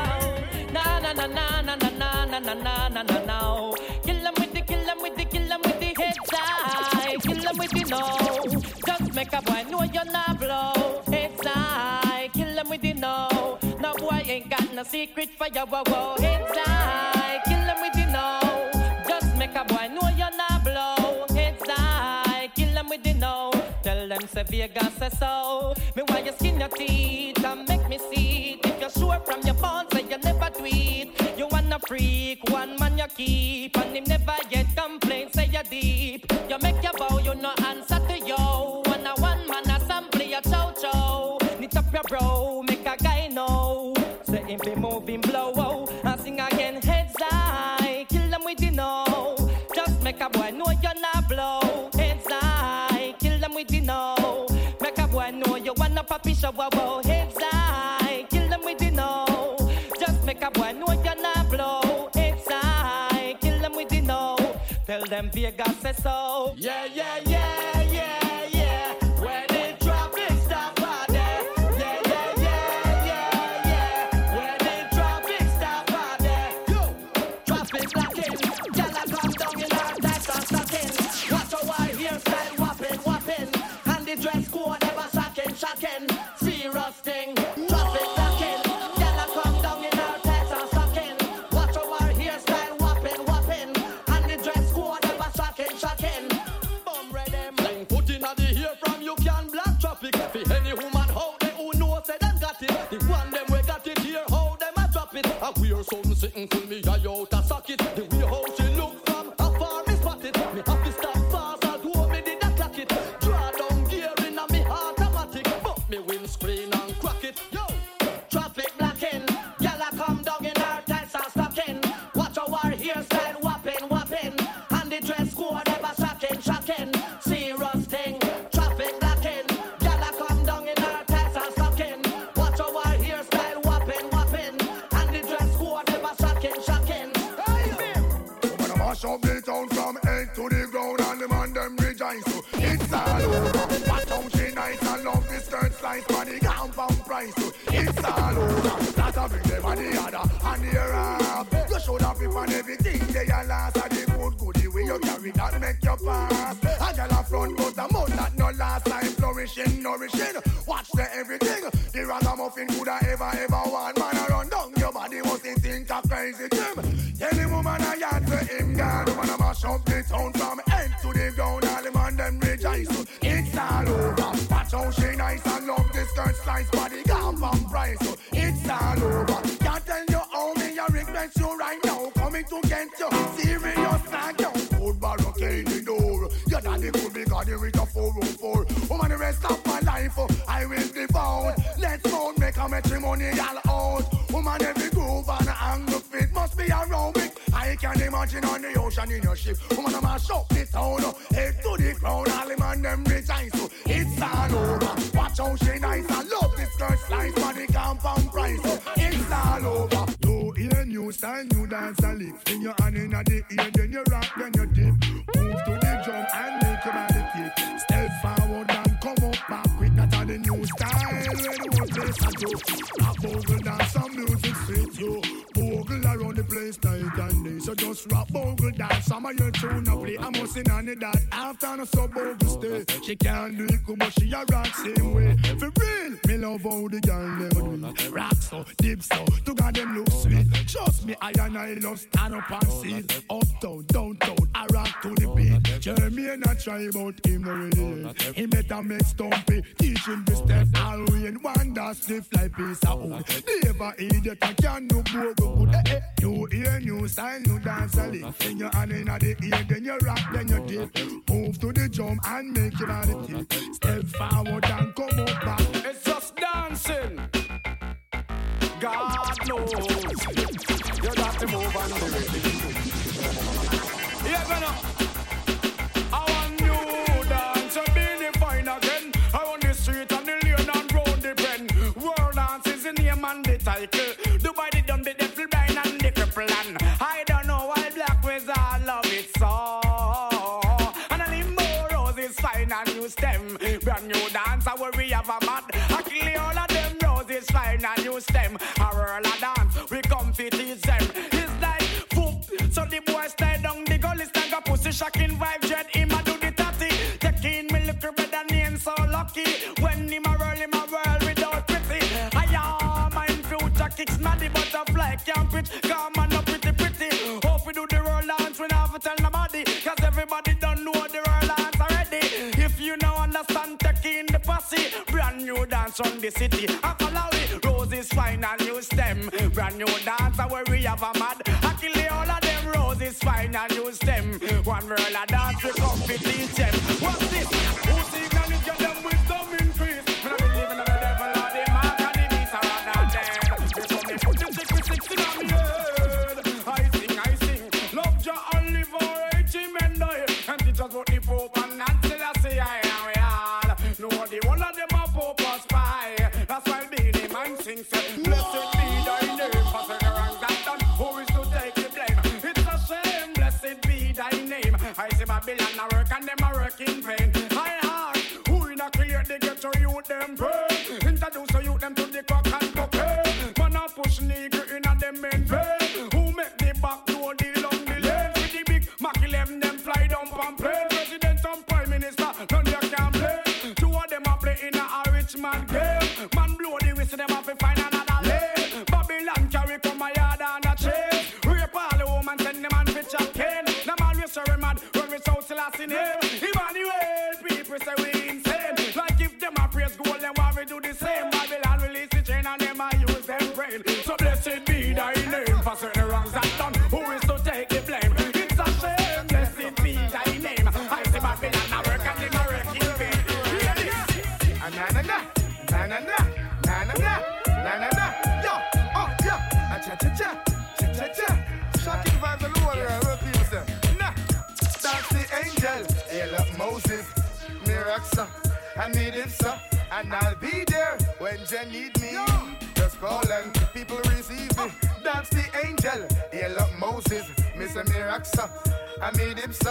Na na na na na na na na na na na na na. Kill 'em with the, kill 'em with the, kill 'em with the head side. Kill 'em with the no. Just make a boy know you're not blow. Head side. Kill 'em with the no. No boy ain't got no secret for your wow wow. Head side. Kill 'em with the no. Just make a boy know you're not blow. Head side. Kill 'em with the no. Tell them say Vegas say so. Me why you skin your teeth and make me see it. If you're sure from your bones say you never do it. You wanna freak, one man you keep. And him never yet complain, say you deep. You make your bow, you no answer to yo. One a one man a sample your chow chow. Knit up your bro, make a guy know. Say him be moving blow, oh. And sing again, heads high. Kill them with the no. Just make a boy know you're not blow. Heads high, kill them with the no. Make a boy know you wanna papi show, wow, wow. Heads high, kill them with the no. Just make a boy know you're not blow. Heads high, kill them with the no. Tell them Vegas say so. Yeah, yeah, yeah, yeah, yeah. When the traffic stop out there. Yeah, yeah, yeah, yeah, yeah. When the traffic stop out there. Yo, traffic blocking. Y'all a come down in our types of stocking. Watch our white hairstyle whopping, whopping. And the dress code ever shocking, shocking. Serious thing. Traffic blocking. Y'all a come down in our types of stocking. Watch our hairstyle whopping, whopping. And the dress code ever shocking, shocking. Bum them. Sling put in the ear from you can block traffic. For any woman how they who know say them got it. The one them we got it here how them a drop it. I wear something sitting cool me eye out a socket. The way how she look from afar me spot it. Me have to stop fast and do me did a clock it. Draw down gear in a me automatic. But me windscreen and crack it. Yo, traffic blocking. Y'all a come down in our tights and stocking. Watch our hairstyle whopping, whopping. And the dress code ever shocking, shocking. Serious thing. Traffic blocking. Y'all a come down in our tights and stocking. Watch our hairstyle whopping, whopping. And the dress code ever shocking, shocking. Hey, Woman, I mash up the town from head to the ground and the man them rejoice. So it's all over. Watch how she nice and love the skirt slice body gown. price. It's all over. That a bring them on the other and the rap. You should have been on everything they are last. And the good goodie way you carry that make you pass. A girl a front but the mouth that no last time flourishing, nourishing. Watch the everything. The ragamuffin could have ever, ever want. Man a run down your body was in think a crazy gym. Tell the woman I got for him, God. Woman a mash up the town from head to the ground. All the man them rejoice. It's all over. Watch how she nice and love this skirt slice. Body gone from price. It's all over. Can't tell you how me I regret you right now. Coming to get you. Serious like you. Good barricade the door. Your daddy could be got with a four oh four. Woman the rest of my life I will devour. Let's go make a matrimonial out. Woman every groove and angle fit must be aerobic. I can imagine on the ocean in your ship. Woman I'm a shop this town. Head to the ground. All the man them rejoice. It's all over. Watch how she nice. I love this skirt slice. Body compound price. It's all over. You hear new style, new dance and lift. In your hand in the ear, then you rock, then you dip. Move to the drum and make your body kick. Step forward and come up back quick. That's all the new style. Where the whole place I do. A bogle dance, some music fit you. Bogle around the place night and day. So just rock bogle dance. Some of your tune up play. I must in on it that after no so bogle stay. She can't do it good, but she a rock same way. For real, me love how the girl them do. Rock so, dip so, to got them look sweet. Trust me, I and I love stand up and see. Uptown, downtown, I rock to the beat. Jeremy and I try about him already. He better make stumpy, teach him the step. All we in one that stiff like piece of wood. Never idiot, I can't do bogle good. Eh, eh. You hear new style, new dance a lick. In your hand in the ear, then you rock, then you dip. Move to the drum and make your body kick. Step forward and come up back. It's just dancing. God knows. You got to move on the rhythm. Yeah, gonna. I want you dance and be defined again. I want the street and the lane and round the bend. World dance is the name and the title. Dubai the dumb, the devil blind and the cripple and I don't know why black was all love it so. And I need more roses fine and new stem. Brand new dance where we have a mad. I kill all of them roses fine and new stem. A whirl a dance, we come to teach them. It's like poop, so the boy stay down the gully stand a pussy shocking vibe jet. Him a do the tatty, taking me look better name so lucky. When him a whirl, him a whirl without pretty. I am my future kicks maddy butterfly can't pitch. Come on up pretty pretty. Hope we do the roll dance, we never tell nobody. Cause everybody don't know the roll dance already. If you now understand taking the posse, brand new dance on the city. I follow it, roses fine and new stem. Brand new dance where we have a mad. I kill all of them roses fine and new stem. One roll a dance we come to teach them. What's this? Who's the gonna get them wisdom increase? When I believe in the devil or the mark and the beast around that dead. They come and put the chick with six in my head. I sing, I sing, love Jah and live for eighty men die. And teach us what the Pope and Nancy I say I am we all. No, the one of them a Pope or spy. That's why be the man sings. Blessed be thy name, for the wrong that done. Who is to take the blame? It's a shame, blessed be thy name. I see Babylon a work and them a work in vain. I heart, who in a clear they get to you them pray. Introduce to you them to the cock and cocaine. Man a push nigger in a them men vein. Who make the back door the long the lane. With the big Mac eleven them fly down and play. President and Prime Minister, none you can play. Two of them a play in a rich man game. Man blow the whistle them have to find another lane. Babylon carry come a yard and a chain. Rape all the woman send them man for chop cane. Them always sorry mad run with South Selassie name. Emmanuel people say we insane. Like if them a praise gold them why we do the same. Babylon release the chain and them a use them brain. So blessed be thy name for certain wrongs that done. Who is to take the blame? It's a shame. Blessed be thy name. I see Babylon a work and them a work in vain. Hear this? Na na na na na na na na na na na. Yo, oh yeah, cha cha cha cha cha cha. Shocking vibes all over there. What people say? Nah, that's the angel. Hail up Moses, Miraxa, and Midipsa, and I'll be there when they need me. Just call and people receive me. That's the angel. Hail up Moses, Mister Miraxa, and Midipsa,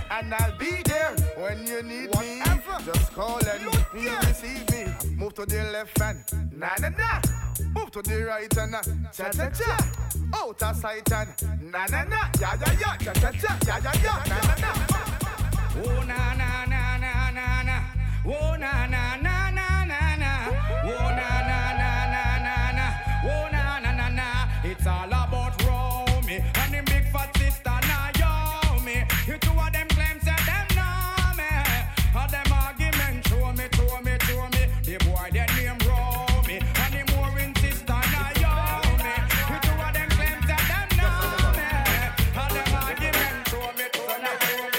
and I'll be there when you need Whatever. me. Just call and you receive me. Move to the left and na na na. Move to the right and uh, cha cha cha. Out of sight and na na na. Ya ya ya cha cha cha. Ya ya ya na na na. Oh na na na na na na. Oh na na na na na na. Oh na na na na na na. Oh na na na na. It's all about Romy and the big fat sister Naomi. You two of them claims that them know me. All them arguments show me, show me, show me. The boy that name Romy and the more in sister Naomi. You two of them claims that them know me. All them arguments show me, show me,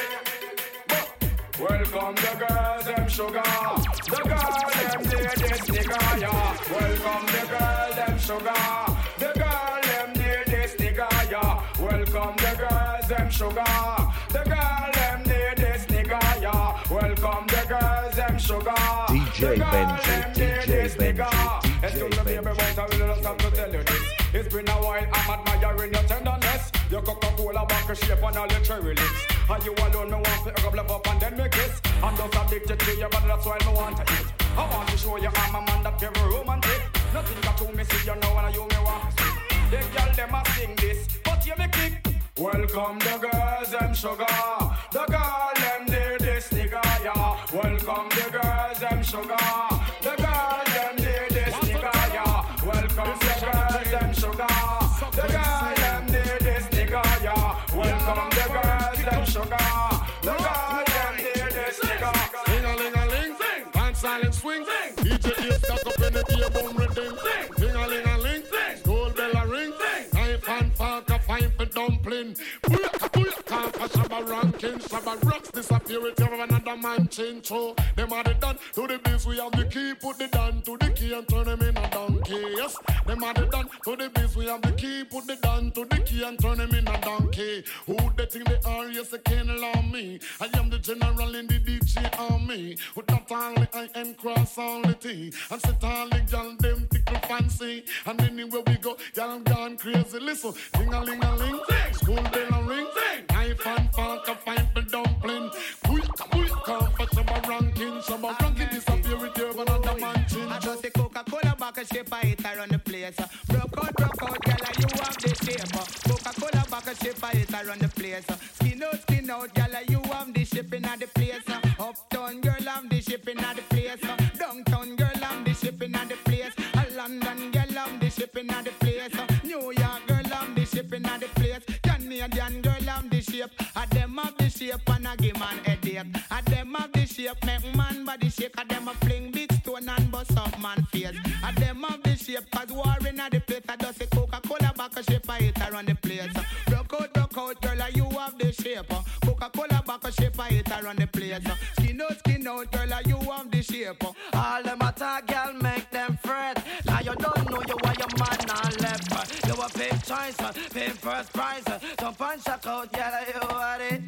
show me. Welcome the girls, them sugar. The girls, them ladies, nigga, yeah. Welcome the girls, them sugar. The girls, them ladies, nigga, yeah. Welcome the girls, them sugar. The girls, them ladies, nigga, yeah. Welcome the girls, them sugar. D J Benji, D J Benji, Excuse me, baby, but I will just have to tell you this. It's been a while, I'm admiring your tenderness. Your Coca-Cola back shape and all your cherry lips. And you alone, me want to rub love up and then me kiss. I'm just addicted to you, but that's why me want to eat. I want to show you I'm a man that very romantic. Nothing got to me, see you know, and you me want to see. The girl, them a sing this, but you me kick. Welcome the girls, them sugar. The girl, them ladies, nigga, yeah. Welcome the girls, them sugar. The girl, them ladies, nigga, yeah. Welcome the girls, them sugar. The girl, them ladies, nigga, yeah. Welcome the girls, them sugar. The girl, them ladies, nigga. Ling-a-ling-a-ling, and silent swing. D J is stuck up in the beer boom rhythm. Ling-a-ling-a-ling, gold bell a ring. Knife and fork a fine for dumpling. Booyaka, booyaka, for Shabba ranking. Shabba rocks disappear with you another man change. So them are the done to the biz. We have the key, put the down to the key and turn them in a donkey. Yes, them are the done to the biz. We have the key, put the down to the key and turn them in a donkey. Who they think they are? Yes, they can't allow me. I am the general in the D J army. With that only I am cross all the T. And sit all the gal them tickle fancy. And anywhere we go, y'all gone crazy. Listen, ding-a-ling-a-ling, school bell a ring. Knife and fork a fine for dumpling. Booyaka, booyaka, for Shabba ranking. Shabba ranking disappear with you another man change. I just the Coca-Cola back a shape, I hit around the place. Broke out, broke out, girl, you have the shape. Coca-Cola back a shape, I hit around the place. Skin out, skin out, girl, you have the shipping at the place. Uptown girl, I'm the shipping at the place. Downtown girl, I'm the shipping at the place. London girl, I'm the shipping at the place. New York girl, I'm the shipping at the place. Canadian girl, I'm the shape. I them have the shape and I give man headache. I them have the shape, make man body shake. I them a fling big stone and bust up man face. I them have the shape, cause war in the place. I just say Coca-Cola back a shape, I hit around the place. Broke out, broke out, girl, you have the shape. Coca-Cola back a shape, I hit around the place. Skin out, skin out, girl, you have the shape. All them attack, girl, make them fret. Now you don't know you are your man and left. You a pay choice, pay first prize. Jump and shock out, girl, you are it.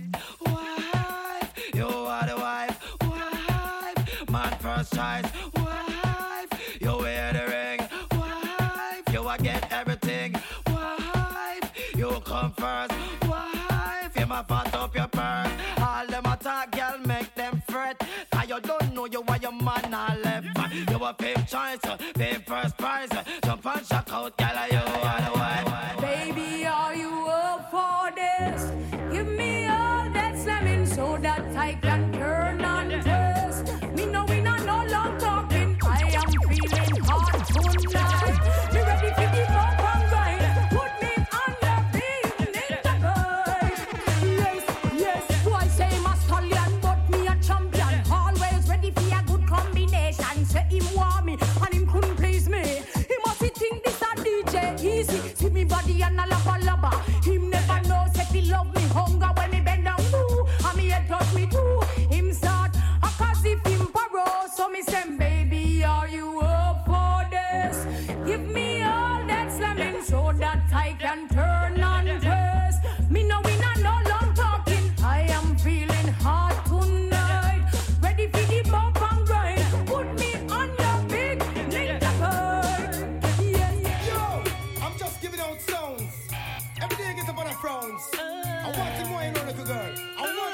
Wife, you are the wife. Wife, man first choice. Wife, you wear the ring. Wife, you a get everything. Wife, you come first. Wife, you ma fat up your purse. All them attack, girl, make them fret. Now you don't know you are your man and left. You a pay choice, pay first prize. Jump and shock out, girl, you are the wife. Baby, are you up for this? Give me all that slamming so that I can turn and twist. Me know we not no long talking. I am feeling hot tonight. Me ready for the bump and grind. Put me on your beat, ninja boy. Yes, yes, boy say my stallion, but me a champion. Always ready for a good combination. Say him want me and him couldn't please me. He must think this a D J easy. See me body and a lava lava. Him never know say he love me hunger when me bend down too. And me head touch me too. Him start a cause if him paro. So me say baby are you up for this? Give me all that slamming so that I can turn and twist. Me know we not no long talking. I am feeling hot tonight. Ready for the bump and grind. Put me on your big ninja bird. Yeah, yeah. Yo, I'm just giving out sounds. Every day I get up on a frowns. I want it more, you know, little girl. I want it more.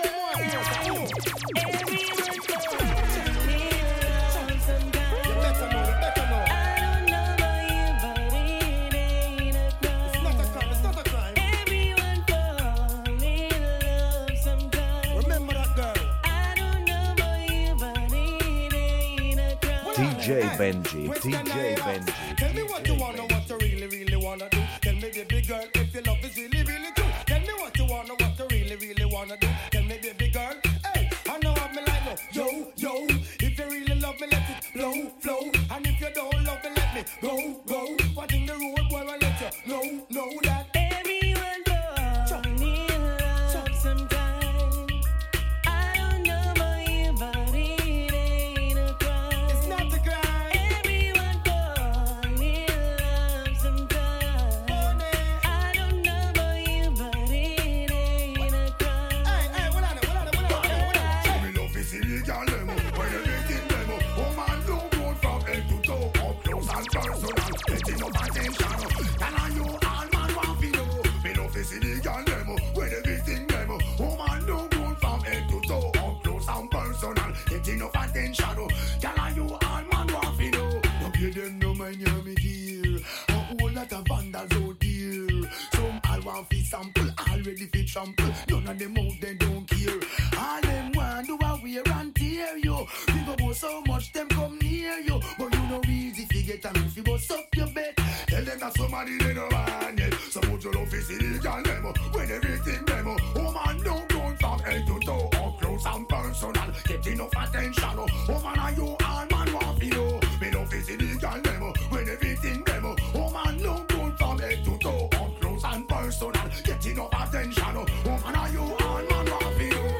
D J Benji, D J Benji. Tell me what you wanna, what you really, really wanna do. Tell me, baby girl, if your love is really, really true. Tell me what you wanna, what you really, really wanna do. Tell me, baby girl, hey, I know I'm like no. Yo, yo, if you really love me, let it flow, flow. And if you don't love me, let me go, go. What in the road, boy, I let you know, know that. Everyone fall in love sometime. I don't know about you, but it ain't a crime. It's not a crime. Everyone fall in love sometime. I don't know about you, but it ain't a crime. Hey, hey, what on it, what on it, what on it, what on it? Show me love is illegal, demo. When everything demo. Oh man, don't go from head to toe. Up close and personal. Getting up attention. Can I you all man want to know? Me love is illegal, demo. When everything demo. Oh man, don't go from head to toe. Up close and personal. Getting up attention. Can I you all man want to know? No pay them no mind hear me dear. A whole lot of vandals out here. Some all want fi sample, already fi trample. None of them out they don't care. All them want do a wear and tear you. Think about so much them come near you, but you know easy fi get a man fi bust up your bed. Tell them that somebody they no want it. Suppose your love is illegal demo. When everything demo, oh man don't go from head to toe. Up close and personal, get enough attention. Oh man are you all man want fi know? Me love is illegal demo. When everything demo, oh man don't go from head to toe. Up close and personal, get enough attention. Oh man are you all man want fi know?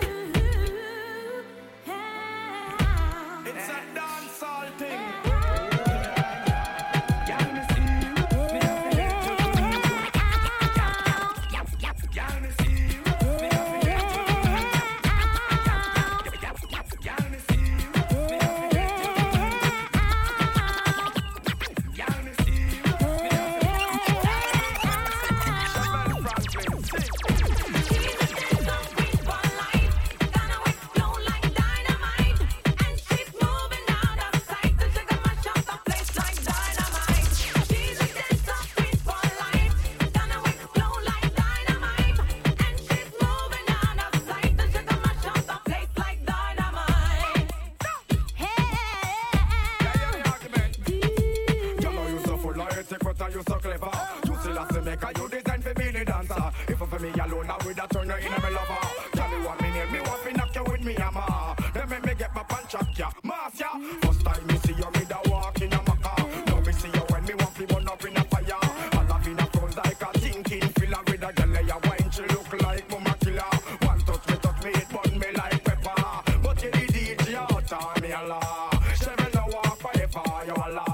It's a dancehall thing. You so clever. You still have to make a you design for me the dancer. If for me alone, I would have turned you in a me lover. Tell me one minute, me want to knock you with me hammer. Then make me get my punch up, ya, mass ya. First time me see you, me da walk in a maca. Now me see you when me want to burn up in a fire. I love in a front like a thinking filler with a girl ya wine. She look like mama killer. One touch me, touch me, it burn me like pepper. But you the D J out on me a la. She me no walk forever, you a la.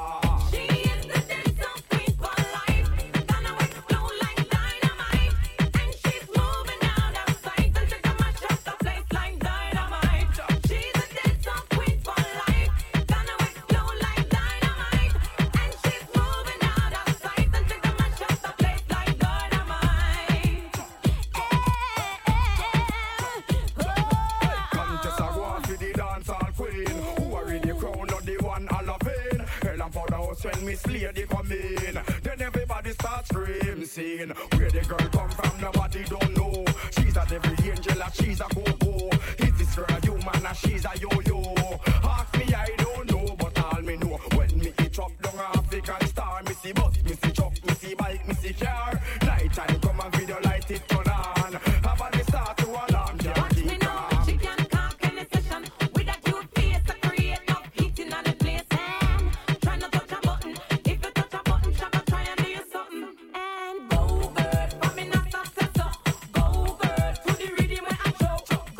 When Miss Lady come in, then everybody starts screaming. Where the girl come from, nobody don't know. She's a devil angel, and she's a go-go. Is this girl a human, and she's a yo-yo? Ask me, I don't know, but all me know. When me eat up down African star, me see bus, me see truck, me see bike, me see car. Night time come and video light it turn on. Have a start to alarm, can't keep calm. She can conk in the session with a cute face to create no heating on the place. And try not touch a button. If you touch a button, Shabba try and do you something. And go bird, for me not successor. Go bird, to the rhythm where I choke.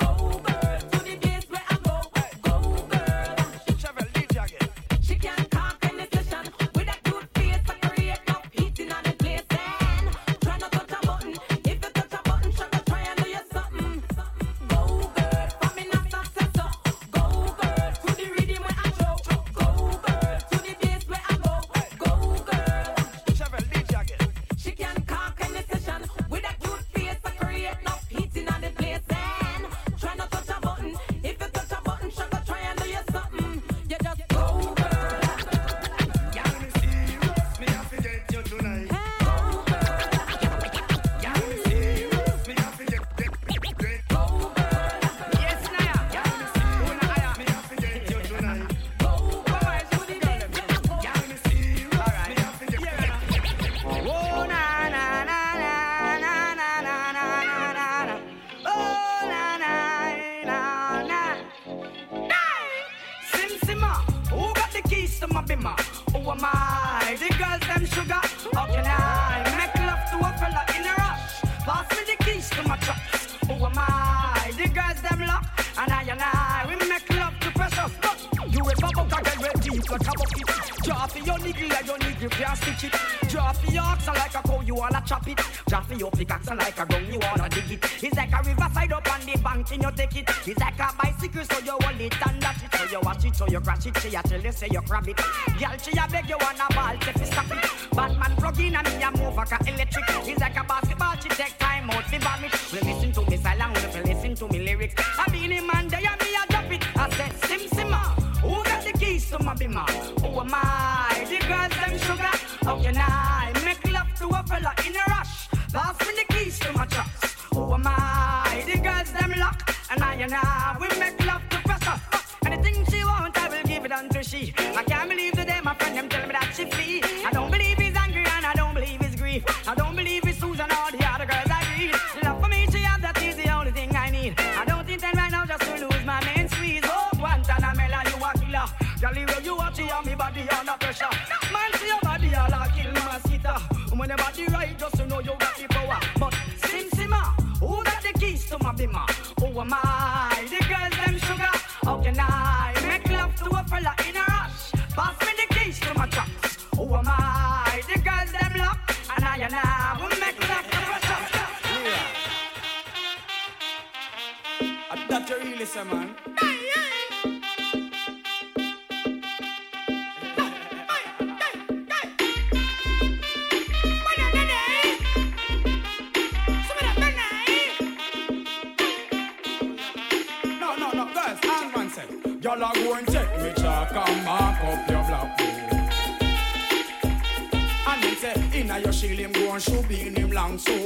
to my bimmer. Who am I? The girls them sugar. How can I make love to a fella in a rush? Pass me the keys to my trucks. Who am I? The girls them lock. And I and I, we make love to precious. You a bubble cock and red deep like a bucket. Draw for your niggle like your niggle can't stitch it. Draw for your oxen like a cow, you wanna chop it. Draw for your pickaxe like a gun, you wanna dig it. It's like a riverside up on the bank and you take it. It's like a bicycle so you hold it and dash it. So you watch it, so you crash it, she a tell you say you grab it. Girl, she a beg you wanna ball, take it, stop it. Batman plug in and me a move like a electric. It's like a basketball, she take time out to bomb it. Well, listen to me silent, well, listen to me lyrics. I be the man, they and me a drop it. I said, sim simmer. Who got the keys to my bimmer? Who am I? The girls them sugar. How can I make love to a fella in a rush? Pass me the keys to my trucks. Who am I? The girls them lock. And I and I, we make love to pressure. Anything she wants, I will give it unto she. I can't believe the day my friend them tell me that she flee. I don't believe he's angry and I don't believe he's grief. I don't believe it's Susan or the other girls I read. Love for me, she have, that is the only thing I need. I don't intend right now just to lose my main squeeze. Oh, Guantanamela, you a killer. Galileo, you watch it on me body under pressure. Man, see your body all a kill mosquito. When your body right, just to know you got the power. But Sim Simma, who got the keys to my bimmer? Who am I? The girls them sugar. How can I make love to a fella in a rush? Pass me the keys to my trucks. Who am I? The girls them lock. And I and I will make love to a truck. Yeah. That you really say, man. Y'all are going to take me chalk and mark up your black book. And then say, inna your shield him go and shoot in him long so.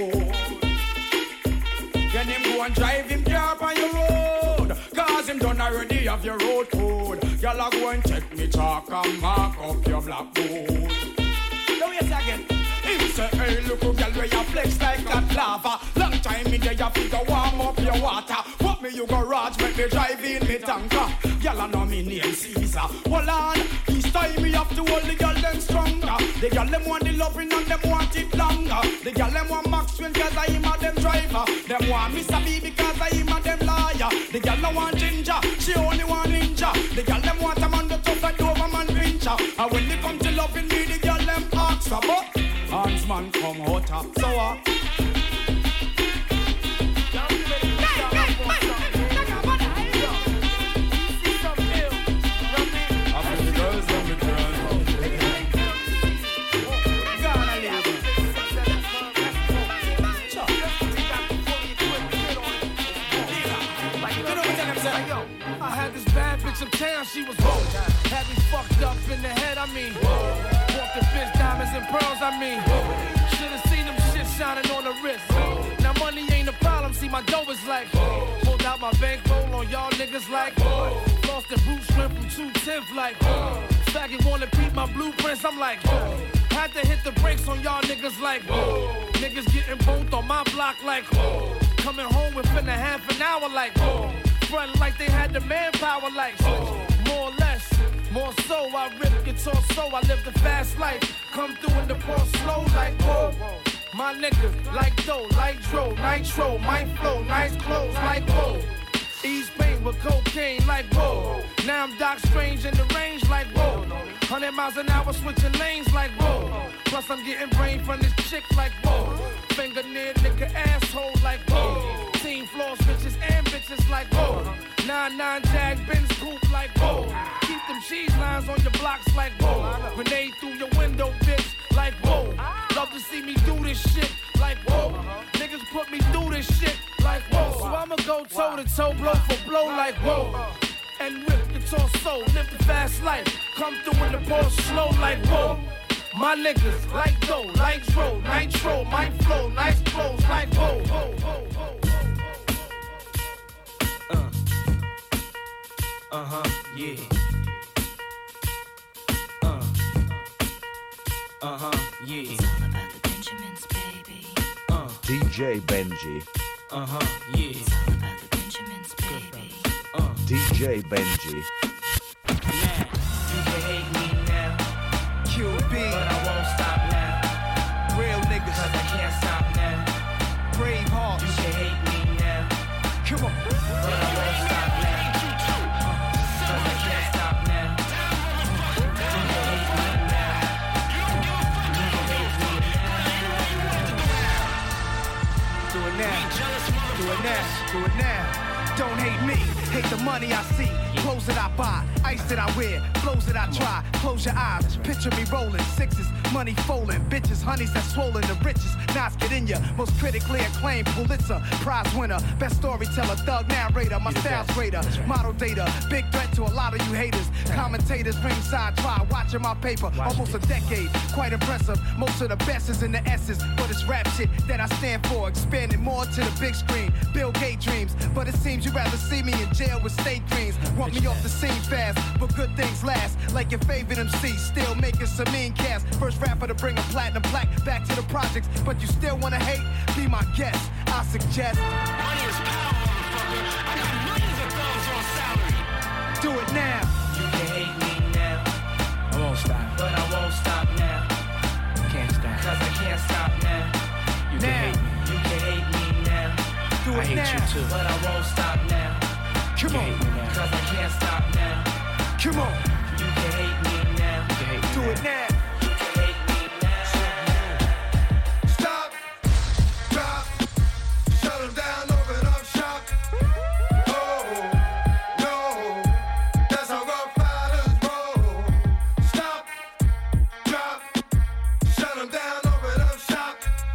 Then him go and drive him car on your road. Cause him done already have your road code. Y'all are going to take me chalk and mark up your black book. Now yes again. Him say, hey look girl where you flex like that lava. Long time in there you figure warm up your water. What me you garage make me drive in me tanker. Y'all know me name Caesar. Hold on, each time me have to hold the girl them stronger. The girl them want the loving and them want it longer. The girl them want Max Twin cause I am a them driver. Them want Mister B because I am a them liar. The girl no want ginger, she only want ninja. The girl them want a man that tough and over man pincher. And when they come to loving me, the girl them ask about. Hans man come hotter, so what? Uptown, she was broke. Had me fucked up in the head, I mean. Bought the bitch diamonds and pearls, I mean. Should've seen them shit shining on the wrist. Now money ain't a problem, see my dough is like. Pulled out my bankroll on y'all niggas like. Lost the boot strip from two tenth like. Faggot wanna beat my blueprints, I'm like. Had to hit the brakes on y'all niggas like. Niggas getting both on my block like. Coming home within a half an hour like. Run like they had the manpower like more or less, more so I rip guitar so I live the fast life. Come through in the ball slow like whoa. My niggas like dough, like dro, nitro, my flow, nice clothes like whoa. Ease pain with cocaine like whoa. Now I'm Doc Strange in the range like whoa. Hundred miles an hour switching lanes like whoa. Plus I'm getting brain from this chick like whoa. Finger near nigga asshole like whoa. Team floors bitches and bitches like whoa. Nine nine jag Benz coupe like whoa. Keep them cheese lines on your blocks like whoa. Grenade through your window bitch like whoa. Love to see me do this shit like whoa. Niggas put me through this shit like whoa. So I'ma go toe to toe, blow for blow like whoa. And rip the torso, live the fast life. Come through in the ball slow like whoa. My niggas like dough, like dro, nitro, my flow, nice clothes like whoa. Uh, uh-huh, yeah. Uh, uh-huh, yeah. It's all about the Benjamins, baby. Uh, D J Benji. Uh-huh, yeah. It's all about the Benjamins, baby. Uh, D J Benji. Man, you can hate me now. The money I see, clothes that I buy, ice that I wear, flows that I try. Close your eyes, picture me rolling sixes, money folding, bitches, honeys that swollen, the richest. Knots get in ya, most critically acclaimed Pulitzer Prize winner, best storyteller, thug narrator, my style's greater, model data, big threat to a lot of you haters. Commentators ringside try watching my paper, almost a decade, quite impressive. Most of the best is in the S's, but it's rap shit that I stand for, expanding more to the big screen. Bill Gates dreams, but it seems you'd rather see me in jail with state dreams. Want me off the scene fast, but good things last. Like your favorite M C, still making some mean cast. First rapper to bring a platinum plaque back to the projects, but you still wanna hate? Be my guest, I suggest. Money is power, motherfucker. I got millions of dollars on salary. Do it now. You can hate me now. I won't stop. But I won't stop now. Can't stop. Cause I can't stop now. You can hate me. You can hate me now. Do it I hate now. you too. But I won't stop now. Come on. Cause I can't stop now. Come on. You can hate me now. You can hate me Do now. it now. You can hate me now. Stop, drop, shut them down, open up shop. Oh, no, that's how Rough Riders roll. Stop, drop, shut them down, open up shop.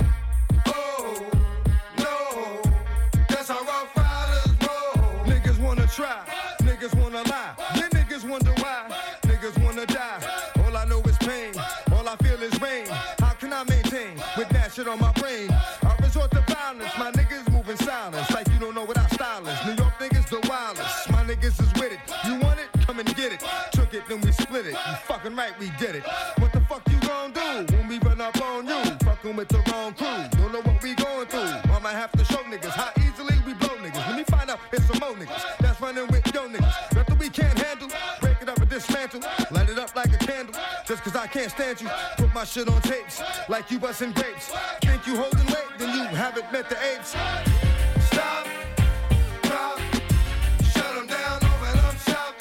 Oh, no, that's how Rough Riders roll. Niggas wanna try, niggas wanna lie, then niggas wonder why, niggas wanna die. All I know is pain, all I feel is rain. How can I maintain with that shit on my brain? I resort to violence, my niggas moving silence like you don't know what our style is. New York niggas the wildest, my niggas is with it. You want it? Come and get it. Took it, then we split it. You fucking right, we did it. What the fuck you gon' do when we run up on you? Fucking with the wrong crew, don't know what we going through. I might have to show niggas how easily we blow niggas. Let me find out it's some more niggas that's running with yo niggas. Nothing we can't handle, break it up and dismantle. Light it up like a candle, just cause I can't stand you. Put my shit on tapes, like you busting grapes. Think you holding weight, then you haven't met the apes. Stop, drop, shut them down, open up shop.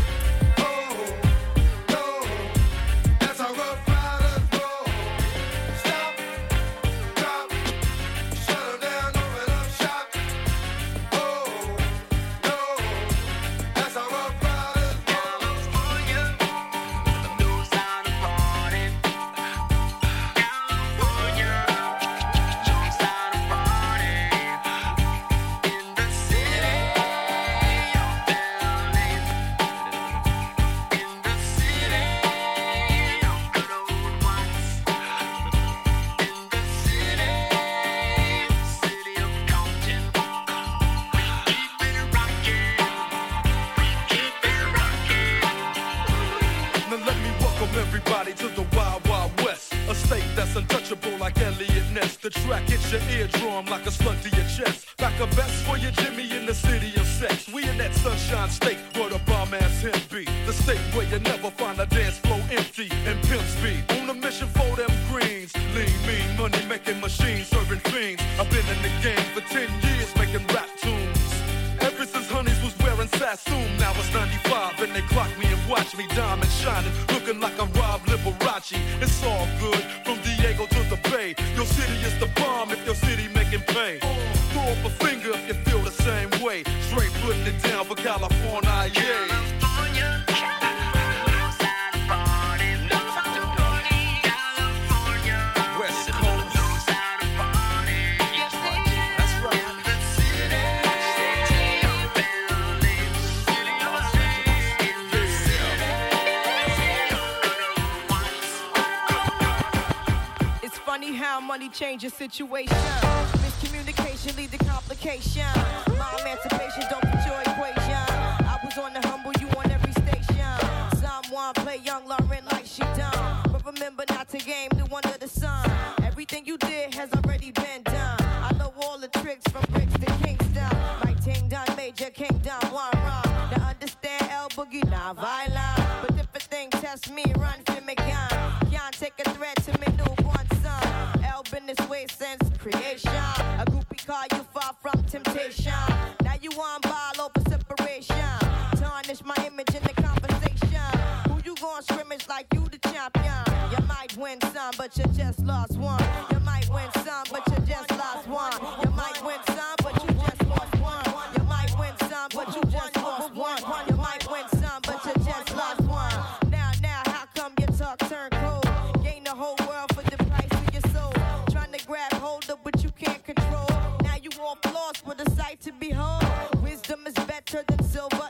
Oh, no, that's how Rough Riders roll. Stop, drop, shut them down, open up shop. Oh, no, that's how Rough Riders roll. Now let me welcome everybody to the Wild Wild West, a state that's untouchable like Elliot Ness. The track hits your eardrum like a slug to your chest. Back a vest for your Jimmy in the city of sex. We in that sunshine state where the bomb ass him be. The state where you never find a dance floor empty and pimp speed. On a mission for them greens. Lean, mean, money making machines, serving fiends. I've been in the game for ten years making rap tunes. Ever since Honeys was wearing Sassoon, now it's ninety-five and they clock me and watch me diamond shining, looking like I'm Rob Liberace. It's all good from Diego to the Bay. Your city is the bomb if your city making pay. Throw up a finger if you feel the same way. Straight putting it down for California, yeah. How money changes situation. Miscommunication lead to complication. My emancipation don't fit your equation. I was on the humble, you on every station. Someone play young Lauren like she done. But remember not to game the one under the sun. Everything you did has already been done. I know all the tricks from bricks to Kingston. My ting done major kingdom one wrong. To understand El Boogie not violent. But if a thing test me, run for me gun. Can't take a threat to me newborn son. Been this way since creation. A groupie call you far from temptation. Now you on ball over separation. Tarnish my image in the conversation. Who you gon' scrimmage like you the champion? You might win some, but you just lost one. You might win some, but you just lost one. You might win some, but you just lost one. You might win some, but you just lost one.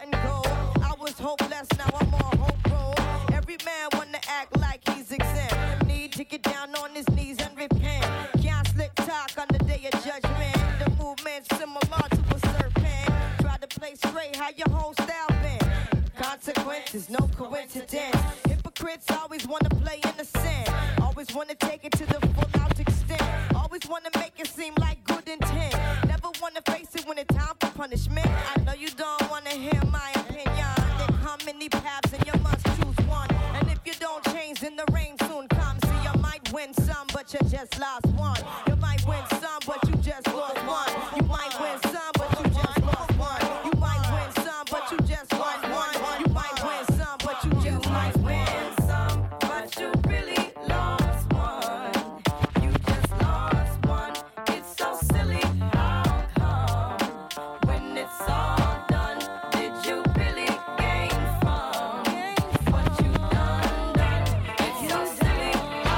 heart and gold. I was hopeless, now I'm on hope roll. Every man wanna act like he's exempt. Need to get down on his knees and repent. Can't slick talk on the day of judgment. The movement's similar to a serpent. Try to play straight, how your whole style been. Consequences, no coincidence. Hypocrites always wanna play innocent. Always wanna take it to the full out extent. Always wanna make it seem like good intent. Never wanna face it when it's time for punishment. I know you don't wanna hear my opinion. There come many paths and you must choose one. And if you don't change, then the rain soon comes. See, you might win some, but you just lost one. You might win some, but you just lost one. You might win some, but you just lost one. You might win some, but you just lost one. You might win some, but you just might win some, but you really lost one. You just lost one. It's so silly. How come when it's all done, did you really gain from what you done? Done. It's so silly.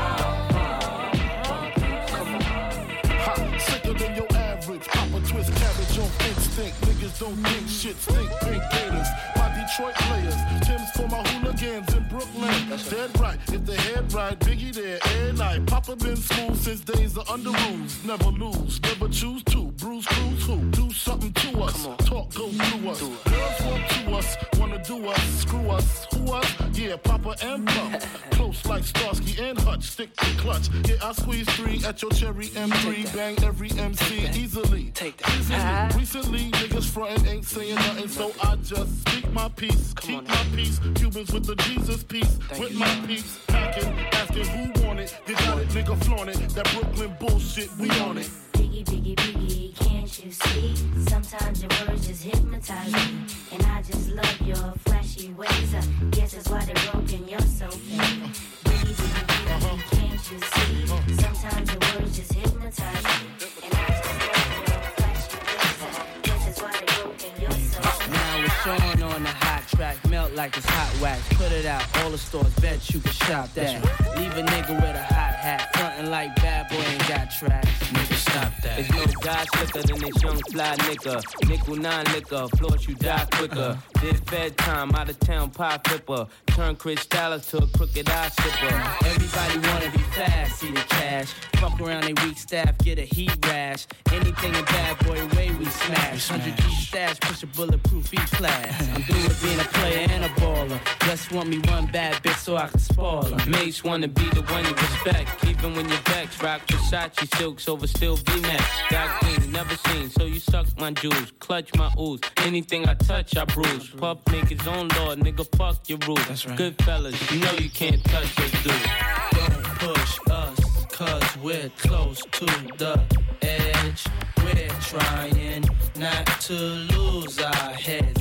Ha, sicker than your average. Papa twist cabbage on instinct. Niggas don't think shit, stink pink gators. My Detroit players, Tim's for my hooligans in Brooklyn. Dead right, if the head right, Biggie there, every night. Papa been smooth since days of under rules. Never lose, never choose to. Bruce Cruz who? Do something to us. Talk go through us. Girls want to us, wanna do us, screw us, who us? Yeah, Papa and Pump. Close like Starsky and Hutch, stick to clutch. Yeah, I squeeze three at your cherry M three. Bang every M C easily. Take that. Easily. Recently, niggas frontin' ain't saying nothing, so I just speak my peace. Keep my peace. Cubans with the Jesus peace. With my peace. Packing, asking who want it. You got it, nigga, flaunt it. That Brooklyn bullshit, we on it. Biggie, biggie, biggie, can't you see? Sometimes your words just hypnotize me. And I just love your flashy ways. I guess that's why they're broken, you're so fake. Biggie, biggie, biggie, can't you see? Sometimes your words just hypnotize me. And I just love your flashy ways. I guess that's why they're broken, you're so fake. Now it's showing on the hot track, melt like it's hot wax. Put it out, all the stores, bet you can shop that. Leave a nigga with a hot hat, frontin' like bad boy ain't got tracks. Nigga, stop that. There's no guy slicker than this young fly nigga. Nickel nine liquor, floors you die quicker. Did fed time, out of town pie flipper. Turn Chris Dallas to a crooked eye sipper. Everybody wanna be fast, see the cash. Fuck around they weak staff, get a heat rash. Anything in bad boy way we smash. Hundred G stash, push a bulletproof E-class. I'm through with being a player and a baller. Just want me one bad bitch so I can spoil her. Mates wanna be the one you respect, even when you're vexed. Rock Versace silks over still V-Max. Got clean, never seen, so you suck my jewels, clutch my ooze. Anything I touch, I bruise. Puff make his own law, nigga, fuck your rules. That's right. Good fellas, you know you can't touch this dude. Don't push us, cause we're close to the edge. We're trying not to lose our heads.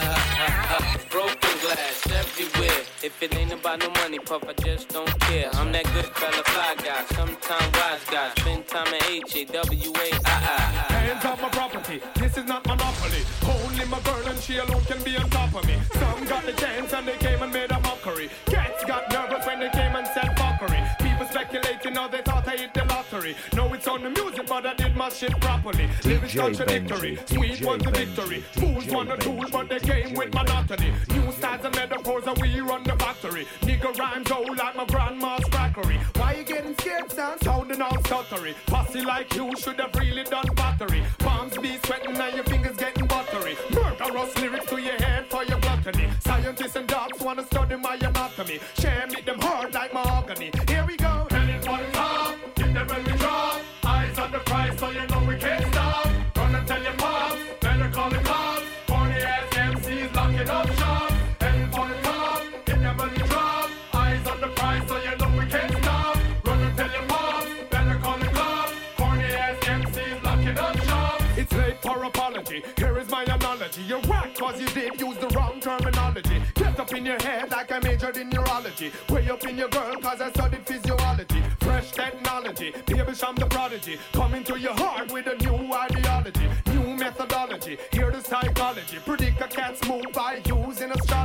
Broken glass everywhere. If it ain't about no money, puff, I just don't care. I'm that good fella, fly guy, sometime wise guy. Spend time at H A W A I I. Hands off my property, this is not monopoly. Only my girl and she alone can be on top of me. Some got the chance and they came and made a mockery. Cats got nervous when they came and said fuckery. People speculating now they thought I hit the lottery. No, it's on the music, but I did my shit properly. Lyrics contradictory, sweet was the victory. Fools want the tools, but they came with monotony. New styles and metaphors and we run the factory. Nigga rhymes old like my grandma's crackery. Why you getting scared, son? Sounding all stuttery. Posse like you should have really done battery. Palms be sweating and your fingers getting buttery. Murderous lyrics to your head for your gluttony. Scientists and dogs wanna study my anatomy. Share me them hard like mahogany. Here we go. Headed for the top, get them when we drop. Eyes on the prize so you know we can't stop. Run and tell your pops, better call the cops. Corny ass M Cs locking up shop. Headed for the top, get them when we drop. Eyes on the prize so you know we can't stop. Run and tell your pops, better call the cops. Corny ass M Cs locking up shop. It's late for apology, here is my analogy. You're whack cause you did use the wrong terminology. Get up in your head like I majored in neurology. Way up in your girl cause I studied physiology. Fresh technology, baby I'm the prodigy. Coming to your heart with a new ideology. New methodology, hear the psychology. Predict a cat's move by using astrology.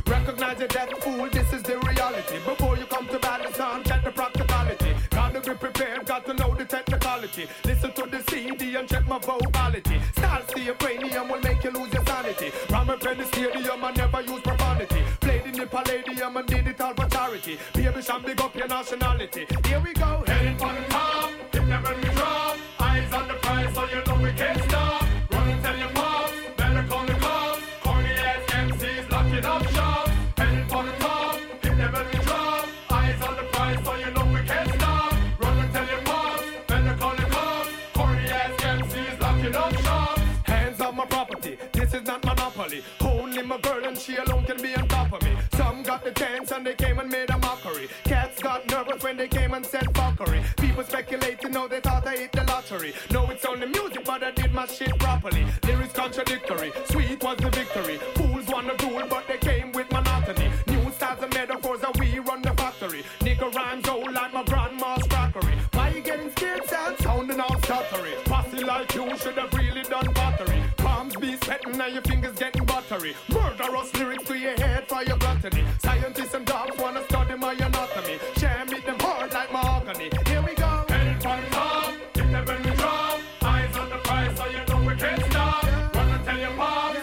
Recognize your death, fool, this is the reality. Before you come to battle, son, check the practicality. Gotta be prepared, got to know the technicality. Listen to the C D and check my vocality. Style stay cranium will make you lose your sanity. Rammer pen the stadium and never use profanity. Played in the palladium and did it all for charity. Baby, sham big up your nationality. Here we go. Heading for the top, hit them when we drop. Eyes on the prize, so you know we can't stop. Run and tell your pops, better call the cops. Corny ass M Cs locking up shop. Heading for the top, hit them when we drop. Eyes on the prize, so you know we can't stop. Run and tell your pops, better call the cops. Corny ass M Cs locking up shop. Hands on my property, this is not monopoly. Only my girl and she alone can be on top of me. Some got the chance and they came and made a mockery. Cats got nervous when they came and said fuckery. People speculating, know they thought I hit the lottery. No, it's only music, but I did my shit properly. Lyrics contradictory, sweet was the victory. Fools wanna duel, but they came with monotony. New styles and metaphors and we run the factory. Nigga rhymes old like my grandma's crackery. Why you getting scared, son? Sounding all stuttery. Posse like you should have really done battery. Palms be sweating and your fingers getting buttery. Murderous lyrics to your head for your gluttony. Scientists and dogs wanna study my anatomy. Share meet them hard like mahogany. Here we go. Heading for the top, hit them when we drop. Eyes on the prize, so you know we can't stop. Run and tell your pops.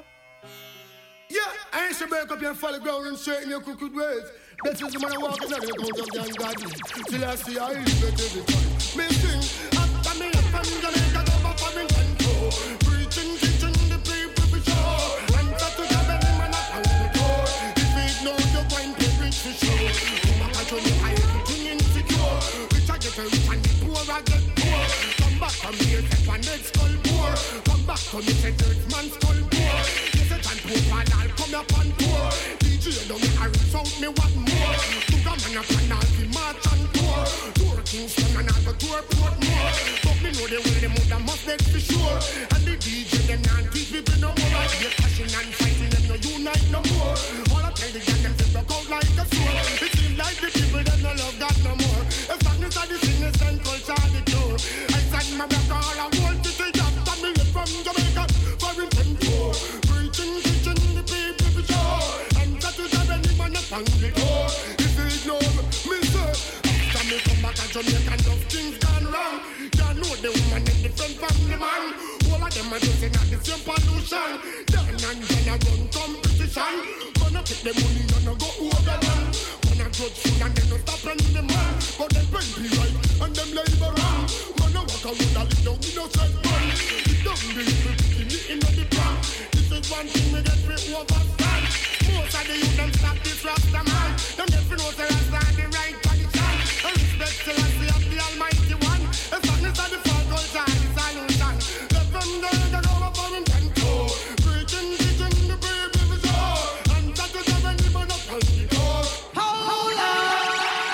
Yeah, I ain't should break up your folly ground and straighten your crooked ways. This is the man I walk in the account of the ungodly. Till I see I live it every time. Me sing, after me up and Jamaica over for me control. Preaching, teaching the people for sure. And that to the belly man up on the door. If we ignore the point, we reach for sure. Come back and show me how everything insecure. Rich I get rich and the poor I get poor. Come back from here, take one next skull poor. Come back from me, take dirt man skull poor. Yes, I can poor man, I'll come up and poor. D J don't me I reach out me what more. To the man up and I'll be march and poor. Tour Kingston and I'll go tour Portmore. But me know they will, the mother must get for sure. And the D J them not teach people no more. I be passion and fighting them no unite no more. All I tell the gang them to broke out like a sword. It seems like the people that no love God no more. If darkness are the sickness and culture the cure. I said my back all I want to say after me from Jamaica for intent for. Preaching, teaching the people for sure. And that is the belly man up on the door. If you ignore me sir, after me come back and Jamaica enough things gone wrong. You know the woman is different from the man. All of them are using at the same pollution. Then and then I run competition. Gonna take the money and I go over them. Gonna grudge food and then no stop running the man. But them pen be right and them labor wrong. Gonna walk around and live down in no set fun. It doesn't be people picking me in the pram. This is one thing we get free overstand. Most of the youth them stop this rasta man. Them get free know the rasta and the right position. I respect till I see of the almighty one. As long as I the fall goes on the solution. Let them know they go up on intent to. Preaching, teaching the baby for sure. And that is the when the man up on the door. Hold on.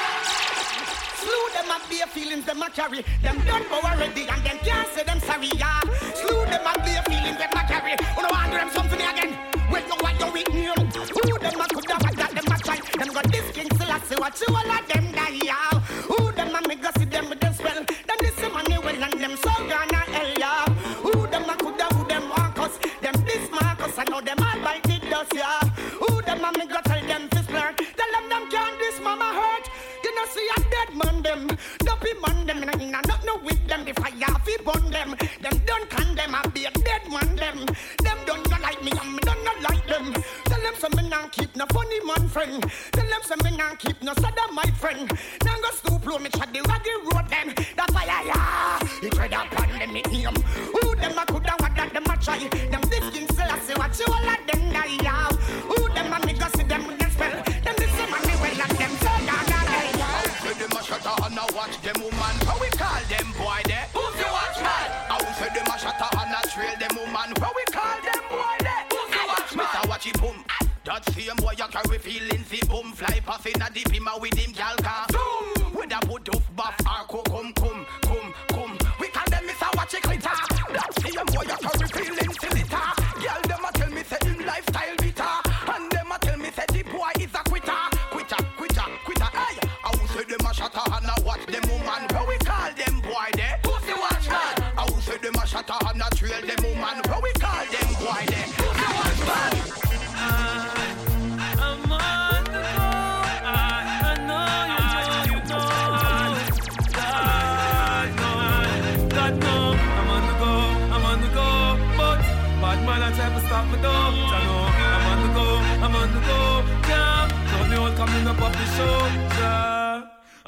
Slew them up their feelings, them a carry. Them done go already and them can't say them sorry, yeah. Slew them up their feelings, them a carry. Who no want them something again? Well, you what you with me? Who them a could have got them a try? Them got this king still I see what you all of them die, yeah. Who them a me go see them with them spell? Then this money well and them so gonna hell, yeah. Who them a could have, who them Marcus? Them this Marcus, I know them all bite it dust, yeah. Who them a me go tell them fist blur? Tell them them can't this mama hurt. You know see a dead man them, dopey man them, and I not no with them. The fire fi burn them, them don't condemn. I be a dead man them. Them don't not like me and me don't not like them. Tell them some me nah keep no funny man friend. Tell them some me nah keep no sada my friend. Now go stoop low me chat the raggy road them. That's why I yeah. It tread upon them it name. Who them a coulda what that them a try. Them this skin still I say what you all of them die yeah. Who them a me go see them with them spell. Them this say money well and them so down down down. Say them a shut up and a watch them woman. How we call them boy there? Who's the watchman? How say them a shut up and a trail them woman. How we call them boy there? Who's the watchman? Mister watch it boom. That same boy you carry feelings the boom. Fly past in a deep him with him gal car. Zoom. With a put off buff or come come come come. We call them Mister Watch it glitter. That same boy you carry feelings the litter. Girl them a tell me say him lifestyle bitter. And them a tell me say the boy is a quitter. Quitter, quitter, quitter. Hey, I will say them a shatter and a watch them woman. How we call them boy there? Who's the watchman? I will say them a shatter and a trail them woman. How we call them boy there? Who's the watchman? I, I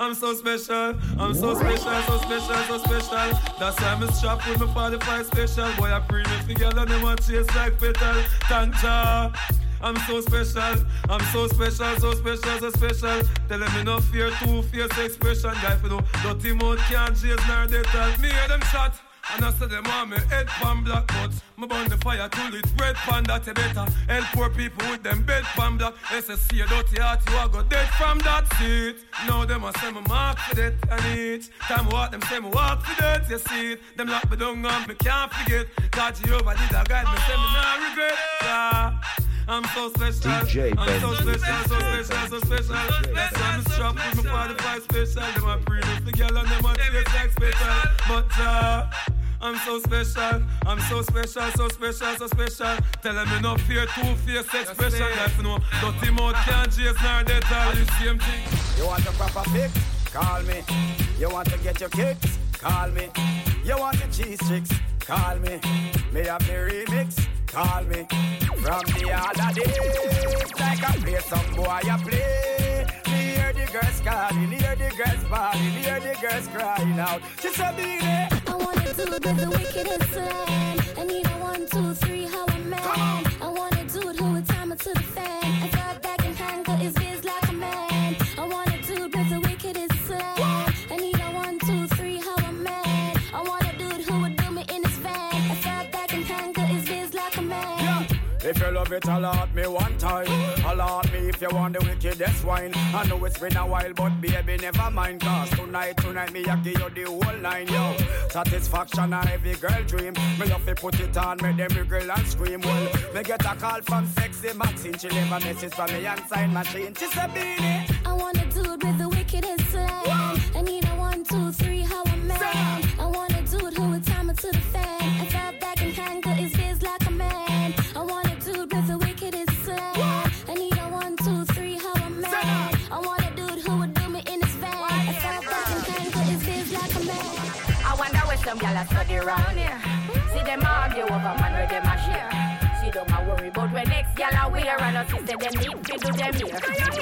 I'm so special, I'm so special, so special, so special. That's why I'm strapped with my forty-five special. Boy, I bring it together and them a chase like petal. Thank ya. I'm so special, I'm so special, so special, so special. Tell them me no fear, two-face expression. Guy for no dirty mouth can't chase nor they tell me hear them shot. And I said them on me head pan black butts. Me burn the fire till it's red pan that you better. Help poor people with them bed pan black. S S C a dirty heart you a go dead from that seat. Now them a say me mark for that and each time I walk them say me walk for that. You see it, them lock me down and me can't forget. God Jehovah did a guide me say me nah regret. Yeah. I'm so special, D J I'm so Benji. special, so special, so special. That's why I'm strapped with my forty-five special. Them a bring us together and them a taste like special. But uh, I'm so special, I'm so special, so special, so special. Tell them me no fear, two-face expression. Life no dirty mouth can't chase nor they tell you same thing. You want a proper fix? Call me. You want to get your kicks? Call me. You want your cheese sticks? Call me. Me have the remix? Call me. From the other days, like I play some boy I play. Me hear the girls calling, hear the girls bawling, hear the girls crying out. She said, "Be there." I wanna do it with the wickedest slam. I need a one, two, three, how a man. I wanna do it who would time it to the fan. I thought that can handle his biz like a man. I wanna do it with the wickedest slam. I need a one, two, three, how a man. I wanna do it who would do me in his van. I thought that can handle his biz like a man. Yeah. If you love it, alert me one time. Alert me if you want the wickedest wine. I know it's been a while, but baby, never mind. Cause tonight, tonight, me I give you the whole line, yo. Satisfaction a every girl dream. Me love to put it on, make them wriggle and scream. Well, me get a call from sexy Maxine. She leave a message from me and sign machine. She said, Beanie, I wanna do it with the wickedest slam. I need a one, two, three, how a man. I wanna do it who would time it to the fan. I thought that can handle his biz like a man. I wanna do it with the wickedest slam. I need a one, two, three, how a man. I wanna do it who would do me in his van. I thought that can handle his biz like a man. I wonder where some gyal a study round here. See them argue over man where them a share. See don't a worry about where next gyal a wear. And us say them need to do them here.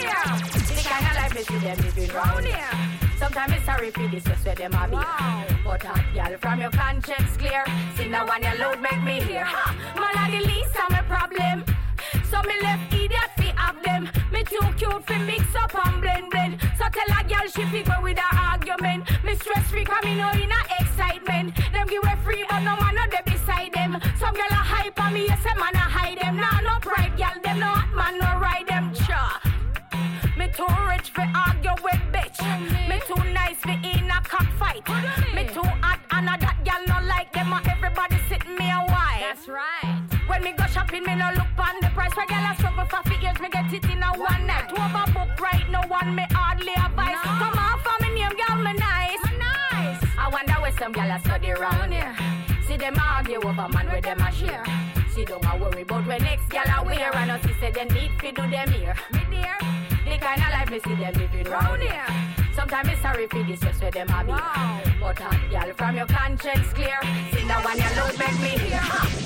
The kind of life we see them living round here. Sometimes it's sorry for this just where them a be. But hot gyal from your conscience clear. See now one your load make me hear. Man a the least of my problem. So me left idiot fi have them. Me too cute fi mix up and blend blend. So tell a girl she fi go with her argument. Me stress free cause me know in a excitement. Them give way free but no man no dey beside them. Some girl a hype on me, yes a man a hide them. Nah no pride girl, them no hot man no ride them. Cha. Me too rich fi argue with bitch. Me too nice fi in a cockfight. Me too hot and a that girl no like them. And everybody sitting me a while. That's right. When me go shopping, me no look on the price. For girl I struggle for few years, me get it in a one night. Two of a book right, no one me hardly advise. No. Come on for me name, girl, me nice. I'm nice. I wonder where some girl a study round here. See them argue over man where them a share. See don't a worry about when next girl a wear. And us say they need to do them here. Me dear, the kind of life me see them living round here. Sometimes it's sorry for this just where them a be. Wow. But hot girl from your conscience clear. See that one your load make me hear.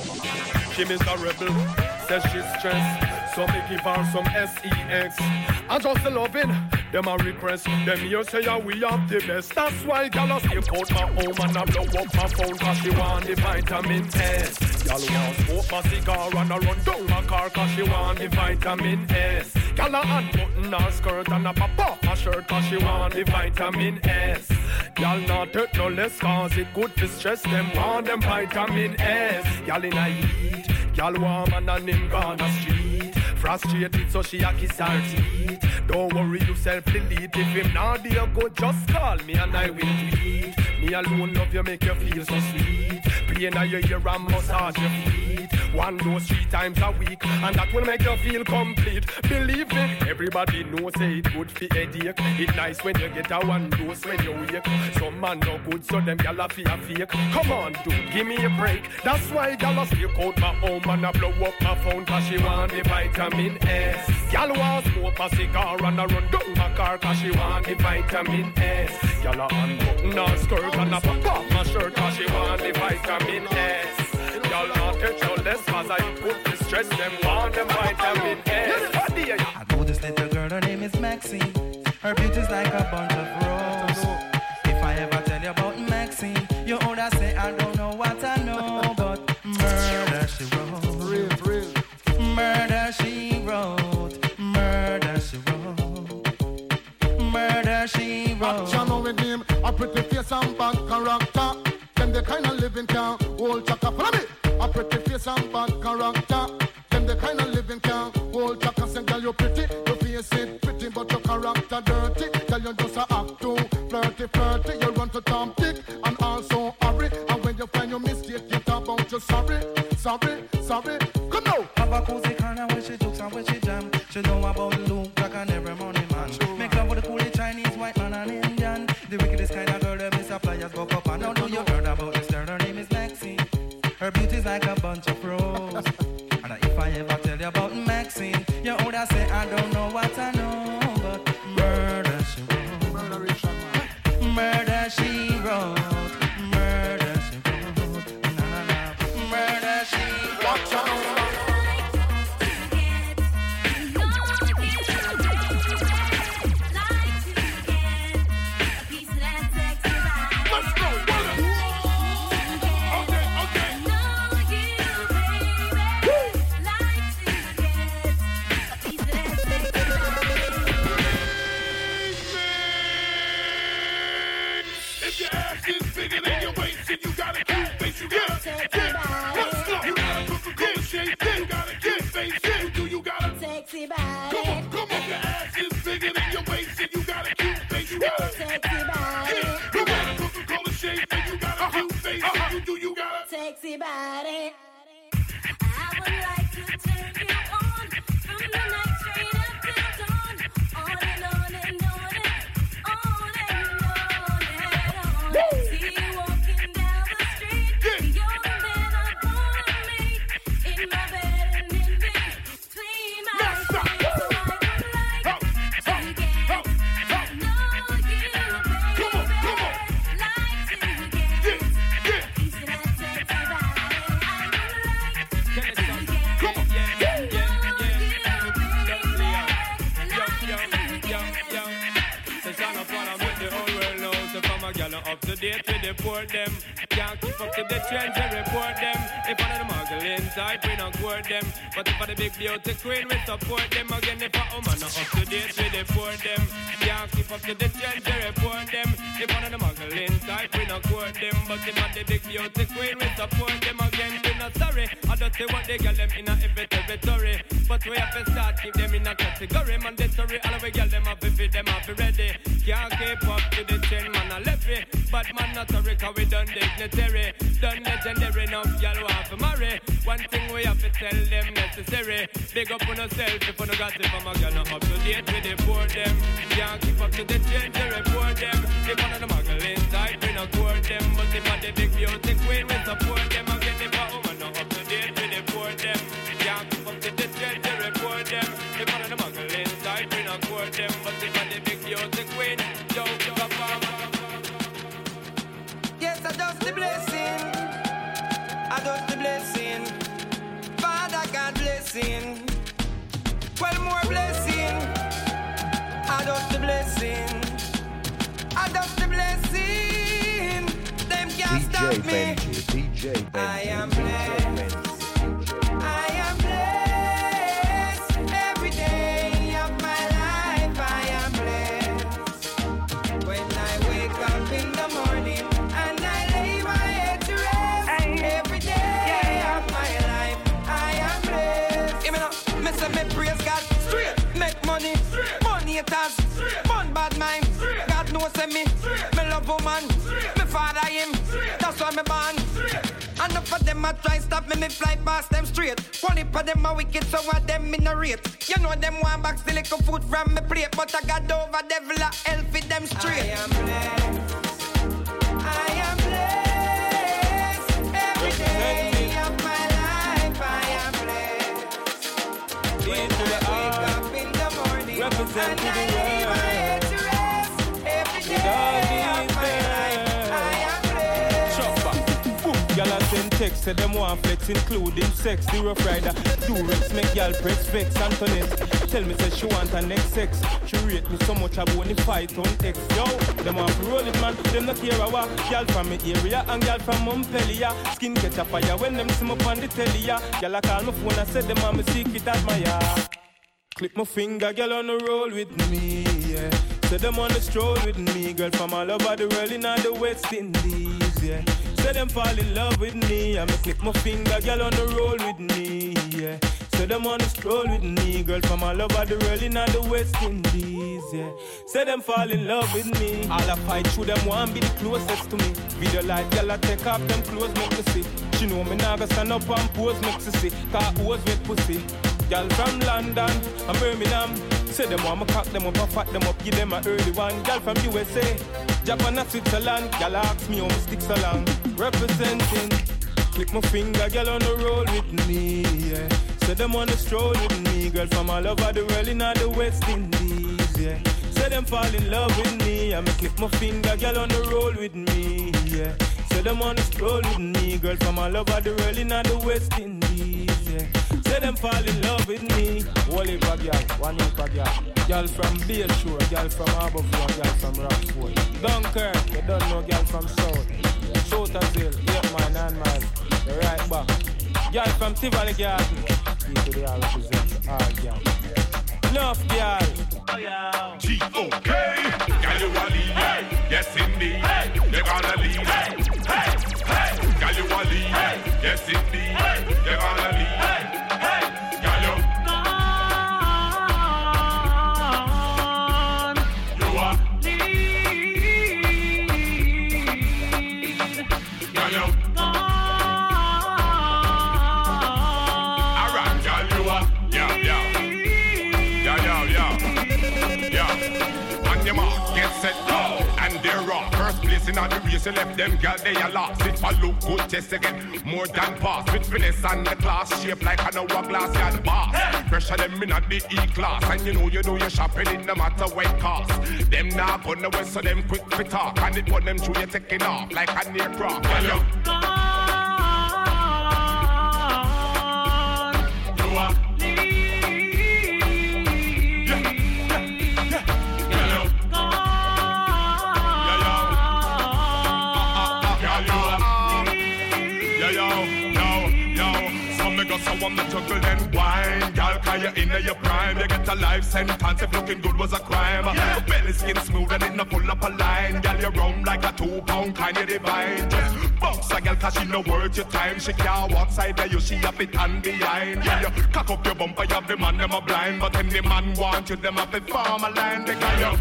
She is a rebel, says she's stressed. So me give her some S E X. I just loving them a request. Them here say yeah, we have the best. That's why y'all skip out my home and I blow up my phone. Cause she want the vitamin S. Y'all want smoke my cigar and I run down my car. Cause she want the vitamin S. Y'all a unbutton her skirt and a pop off my shirt. Cause she want the vitamin S. Y'all not hurt no less cause it good to stress. Them want them vitamin S. Y'all in a heat. Y'all warm and a him gone the street. Frustrated so she a kiss her teeth. Don't worry yourself delete. If him not there good just call me and I will tweet. Me alone love you make you feel so sweet. Pain of your ear and massage your feet. One dose three times a week and that will make you feel complete. Believe me, everybody knows say it good for headache. It nice when you get a one dose when you wake. Some man no good so them gyal a feel fake. Come on dude, give me a break. That's why gyal a stick out my home and I blow up my phone. Cause she want the vitamin S. Gyal want smoke my cigar and I run down my car. Cause she want the vitamin S. Gyal a unbutton her skirt and I pop off my shirt. Cause she want the vitamin S. Y'all not touch no less cause I put the stress them on them vitamin S. I know this little girl, her name is Maxine. Her beauty's like a bunch of roses. face and bad character. Them the kind of living can hold chaka. Follow me. A pretty face and bad character. Them the kind of living can hold chaka. Say girl you pretty, your face it pretty, but your character dirty. Girl you just a act too flirty, flirty. You run to Tom Dick and also hurry. And when you find your mistake, you talk about you sorry, sorry, sorry. Come now. Have a cozy corner where she jokes and where she jam. She know about the loop, track and every morning man. Sure. Make love with the coolie Chinese, white man and Indian. The wickedest kind of girl that miss a flyers buck up. And now know you heard about this girl, her name is Maxine. Her beauty's like a bunch of roses. And if I ever tell you about Maxine, you would say I don't know what I know. But murder she wrote. Murder she wrote. Murder she wrote. Na na na. Murder she wrote. Watch out. Sexy body. Come on, come on. Your ass is bigger than your waist, and you got a cute face. You got a sexy body. You got a Coca-Cola shape, and you got a cute face. Uh-huh. You do, you got a sexy body. I would like to turn you on from the night straight up till dawn. On and on and on and on and on and on. See you walking down the street. Yeah. You're the man I wanna meet in my bed and in between my feet. So I would like to get to know you, baby. Like to get a piece of that sexy up to date with the poor them. Can't keep up to the trends and report them. If one of the muggle inside, we don't court them. But if for the big beauty queen, we support them. Again, if a woman not up to date with the poor them. Can't keep up to the trends and report them. If one of the muggle inside, we don't court them. But if for the big beauty queen, we support them. Again, we not sorry. I don't say what they get them in a every territory. But we have to start keep them in a category. Mandatory, all we get them have to feed them have to ready. Can't keep up to the trend, man, I left it. But man, not sorry, cause we done dignitary. Done legendary, now y'all want to marry. One thing we have to tell them necessary. Big up on yourself if you no got it from a girl, not up to date with the poor them. Can't keep up to the trend, they report them. If one of the muggle inside, we not court them. But if one the big beauty queen, we support them. Again, if a woman not up to date with the poor them. Can't keep up to the trend, they report them. If one of the muggle inside, we not court them. But if one the big beauty queen, yo, yo, yo, yes, I just the blessing. I just the blessing. Father God blessing. Well, more blessing. I just the blessing. I just the blessing. Them can't stop me. Benji, D J Benji, I am D J blessed. I am blessed. Every day of my life I am blessed. When I wake up in the morning and I lay my head to rest. Every day of my life I am blessed. Give me now, me say me praise God. Straight, make money. Money it has. Fun bad mind. God knows me. Me love woman. Me father him. That's why me born. Enough of them a try stop me, me fly past them straight. One heap of them a wicked, so what them in a rate. You know them want back the little food from me plate, but I got over devil a hell fit them straight. I am blessed. I am blessed. Every day of my life I am blessed. When I wake up in the morning and I lay my head to rest. Every day of my life I am blessed. Y'all send text, say them want flex, including sex. The rough rider, Durex, make y'all press vex. Antoinette, tell me say she want her next sex. She rate me so much I won't fight on X. Yo, them want to roll it, man. Them not care a what. Y'all from me area and y'all from Montpellier. Skin catch a fire when them see me on the telly. Y'all call my phone and said them want me secret admire. Clip my finger, girl on the roll with me, yeah. Say them on the stroll with me, girl from all over the world in the West Indies, yeah. Say them fall in love with me, I'ma click my finger, girl on the roll with me, yeah. Say them on the stroll with me, girl from all over the world in the West Indies, yeah. Say them fall in love with me. All I fight through them want be the closest to me. Video light, girl I take off them clothes, make me see. She know me now go stand up and pose, make me see. Cause who's with pussy. Girl from London and Birmingham. Say them want me cock them up and fat them up, give them a early one. Girl from U S A, Japan and Switzerland. Girl ask me how me sticks along. Representing, click my finger, girl on the roll with me, yeah. Say them on the stroll with me, girl from all over the world in the West Indies, yeah. Say them fall in love with me, I'ma click my finger, girl on the roll with me, yeah. Say them on the stroll with me, girl from all over the world in the West Indies, yeah. Say them fall in love with me. Wally bag girl, one heap of girl. Girl from Bayshore, girl from Harbourview, girl from Rockford. Dunkirk, you don't know girl from South. Shortersville, eight mile, nine mile, the right back. Girl from Tivoli Garden, people they all represent all girl. Enough girl. Oh yeah. G O K. Girl you a lead, hey. Yes indeed. Hey. You're gonna lead. Hey. Hey. Hey. Girl you a lead. Hey. Yes indeed. Hey. You're gonna lead. Hey. Hey. Girl you. You a lead. Girl you. Alright, girl you a. Yeah, yeah. Yeah, yeah, yeah. Yeah. On your mark, get set, go. And they're raw. First place in all the race, you left them, girl, they are lost. It for look good, test again. More than pass. With finesse and the class, shape like an hourglass, you're the boss. Pressure them in at the E-class. And you know, you know you're shopping it no matter what it cost. Them now on the west, so them quick fit talk. And it put them through, you taking off like an aircraft. Girl, you. You are. So I'm the juggle and wine. Girl, cause you're in your prime. You get a life sentence if looking good was a crime. Yeah. Belly skin smooth and it no pull up a line. Girl, you roam like a two pound kind of divine. Just bounce a girl cause she no worth your time. She can't walk side of you, she have it and behind. Yeah, you cock up your bumper, you have the man, them a blind. But any man want you, them have to form a line. Because you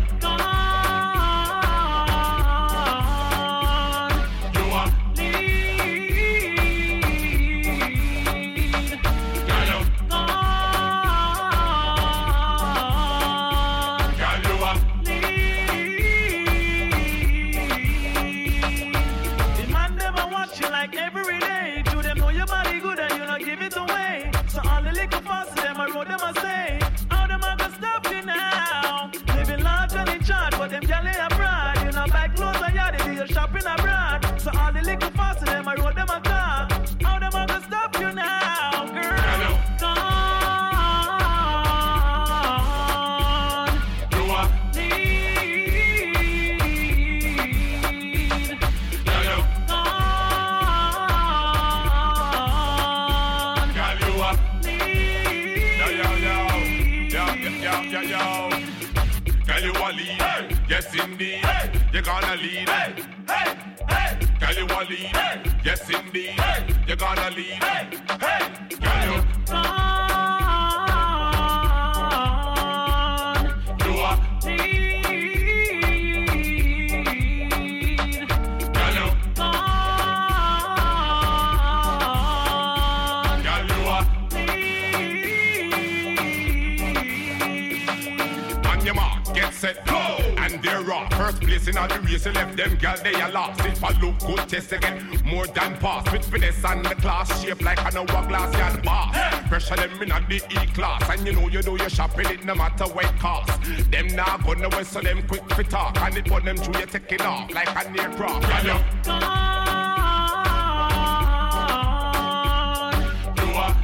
shopping abroad, so all the little fast to them, I wrote them a car. How them I gonna stop you now, girl? Gone. You are need. Gone. Girl, you are need. Yo, yo, yo, yo, yo, yo, yo. Girl, you are lead. Hey. Yes, indeed. Hey. You're gonna lead. Hey. Hey, hey, girl, you a lead. Hey. Yes, indeed. Hey. You're gonna lead. Hey, hey, girl, you. You a lead. Girl, you. Girl, you a lead. On your mark, get set, go. And they're raw. First place in all the race, you left them, girl, they are lost. If I look good, test again. More than pass. With finesse and the class, shape like an hourglass, you're the boss. Pressure them in at the E-class. And you know you do your shopping, it no matter what it costs. Them now gonna west, so them quick fit talk. And it put them through, you taking off like an aircraft. Girl, you. You are.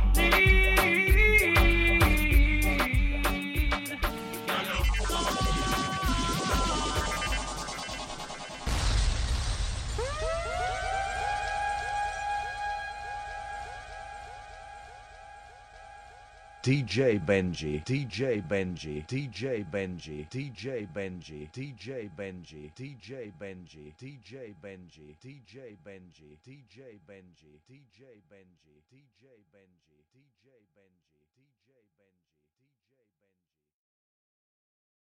D D J Benji, D J Benji, D J Benji, D J Benji, D J Benji, D J Benji, D J Benji, D J Benji, D J Benji, D J Benji, D J Benji.